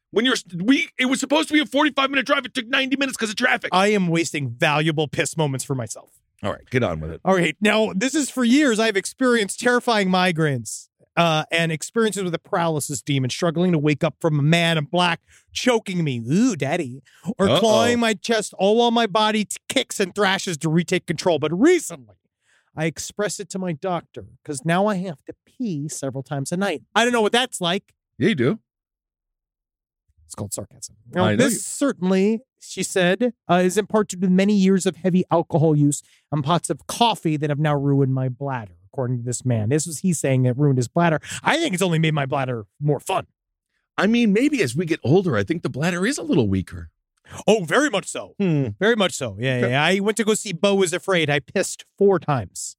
It was supposed to be a 45-minute drive. It took 90 minutes because of traffic. I am wasting valuable piss moments for myself. All right, get on with it. All right. Now, this is for years. I've experienced terrifying migraines and experiences with a paralysis demon, struggling to wake up from a man in black choking me, ooh, daddy, or clawing my chest, all while my body kicks and thrashes to retake control. But recently, I express it to my doctor because now I have to pee several times a night. I don't know what that's like. Yeah, you do. It's called sarcasm. This certainly, she said, is in part due to many years of heavy alcohol use and pots of coffee that have now ruined my bladder. according to this man. This was he saying it ruined his bladder. I think it's only made my bladder more fun. I mean, maybe as we get older, I think the bladder is a little weaker. Oh, very much so. Very much so. Yeah. I went to go see Beau Was Afraid. I pissed 4 times.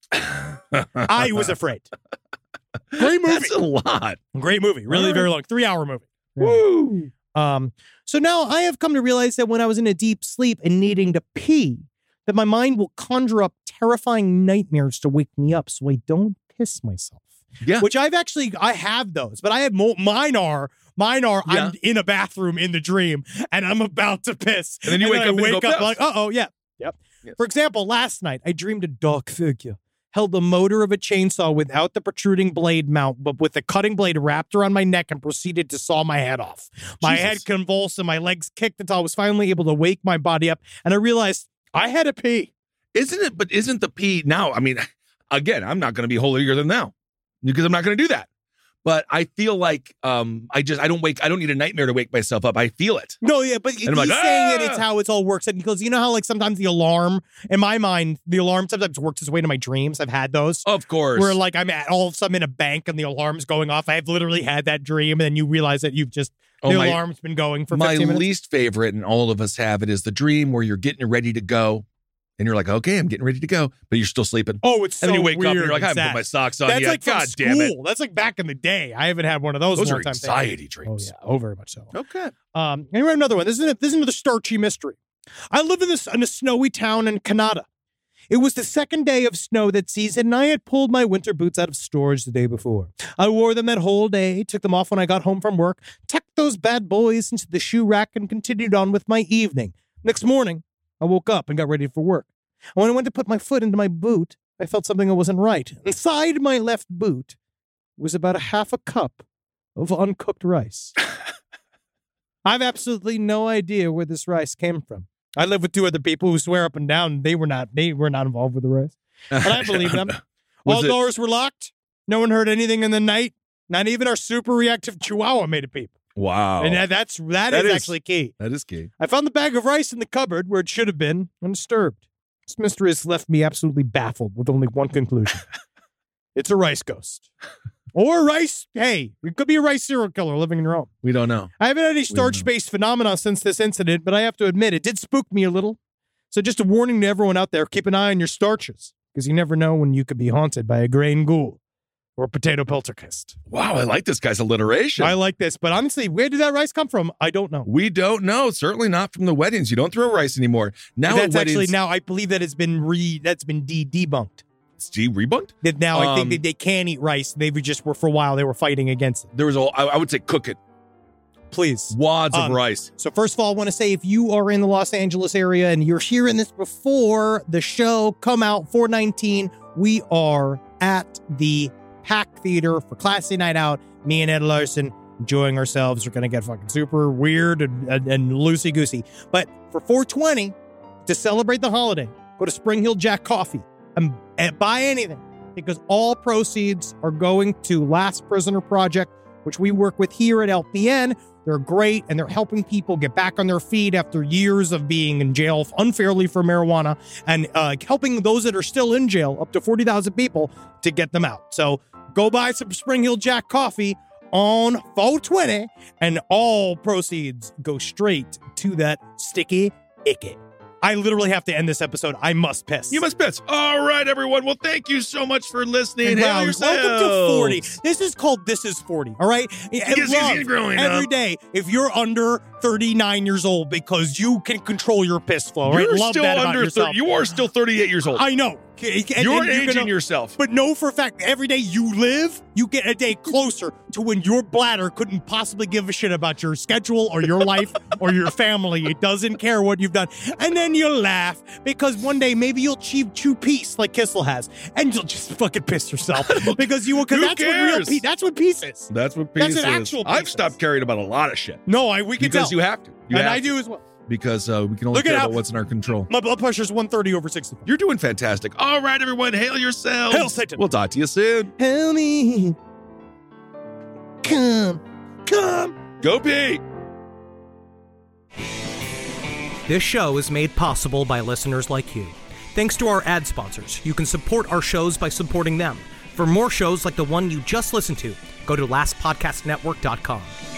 I was afraid. Great movie. That's a lot. Great movie. Really very long. 3-hour movie. Woo. So now I have come to realize that when I was in a deep sleep and needing to pee, that my mind will conjure up terrifying nightmares to wake me up so I don't piss myself. Yeah. Which I have those, but I have mine are I'm in a bathroom in the dream and I'm about to piss. And then you wake up like, yep. Yes. For example, last night I dreamed a dark figure held the motor of a chainsaw without the protruding blade mount, but with the cutting blade wrapped around my neck and proceeded to saw my head off. My head convulsed and my legs kicked until I was finally able to wake my body up. And I realized I had to pee. Isn't the pee now? I mean, again, I'm not going to be holier than thou because I'm not going to do that. But I feel like I don't need a nightmare to wake myself up. I feel it. No, yeah, but he's saying that it's how it all works. And he goes, you know how like sometimes the alarm, in my mind, the alarm sometimes works its way to my dreams. I've had those. Of course. Where like I'm all of a sudden in a bank and the alarm's going off. I've literally had that dream and then you realize that you've just, alarm's been going for 15 minutes. My least favorite, and all of us have it, is the dream where you're getting ready to go. And you're like, okay, I'm getting ready to go, but you're still sleeping. Oh, it's so weird. And then you wake up and you're like, I haven't put my socks on yet. That's like God damn it. That's like back in the day. I haven't had one of those. Those are anxiety dreams. Oh, yeah. Oh, very much so. Okay. Anyway, another one. This is another starchy mystery. I live in a snowy town in Canada. It was the second day of snow that season, and I had pulled my winter boots out of storage the day before. I wore them that whole day, took them off when I got home from work, tucked those bad boys into the shoe rack, and continued on with my evening. Next morning, I woke up and got ready for work. When I went to put my foot into my boot, I felt something that wasn't right. Inside my left boot was about half a cup of uncooked rice. I have absolutely no idea where this rice came from. I live with 2 other people who swear up and down they were not involved with the rice. And I believe them. All doors were locked. No one heard anything in the night. Not even our super reactive chihuahua made a peep. Wow. And that is actually key. That is key. I found the bag of rice in the cupboard where it should have been, undisturbed. This mystery has left me absolutely baffled with only one conclusion. It's a rice ghost. Or rice. Hey, it could be a rice serial killer living in your home. We don't know. I haven't had any starch-based phenomena since this incident, but I have to admit, it did spook me a little. So just a warning to everyone out there, keep an eye on your starches, because you never know when you could be haunted by a grain ghoul or a potato poltergeist. Wow, I like this guy's alliteration. I like this, but honestly, where did that rice come from? I don't know. We don't know. Certainly not from the weddings. You don't throw rice anymore. Now that's actually now. I believe that has been debunked. It's rebunked? That now I think that they can eat rice. They were for a while they were fighting against it. There was I would say cook it. Please. Wads of rice. So first of all, I want to say if you are in the Los Angeles area and you're hearing this before the show come out 4/19, we are at the Pack Theater for Classy Night Out. Me and Ed Larson enjoying ourselves. We're going to get fucking super weird and loosey-goosey. But for 4/20, to celebrate the holiday, go to Spring Hill Jack Coffee and buy anything, because all proceeds are going to Last Prisoner Project, which we work with here at LPN. They're great, and they're helping people get back on their feet after years of being in jail unfairly for marijuana, and helping those that are still in jail, up to 40,000 people, to get them out. So go buy some Spring Hill Jack Coffee on 4/20, and all proceeds go straight to that sticky icky. I literally have to end this episode. I must piss. You must piss. All right, everyone. Well, thank you so much for listening. Wow, welcome to 40. This is called This Is 40, all right? He's growing every up. day, if you're under 39 years old, because you can control your piss flow, right? You're Love still that about under yourself. 30. You are still 38 years old. I know. You're aging yourself. But know for a fact, every day you live, you get a day closer to when your bladder couldn't possibly give a shit about your schedule or your life or your family. It doesn't care what you've done. And then you laugh because one day maybe you'll chew peace like Kissel has, and you'll just fucking piss yourself because that's what real peace. That's what peace is. That's what peace is. That's an actual peace. I've stopped caring about a lot of shit. No, we can tell. Because you have to. I do as well. Because we can only care about what's in our control. My blood pressure's 130/60. You're doing fantastic. All right, everyone, hail yourselves. Hail Satan. We'll talk to you soon. Hail me. Come. Go Pete. This show is made possible by listeners like you. Thanks to our ad sponsors, you can support our shows by supporting them. For more shows like the one you just listened to, go to lastpodcastnetwork.com.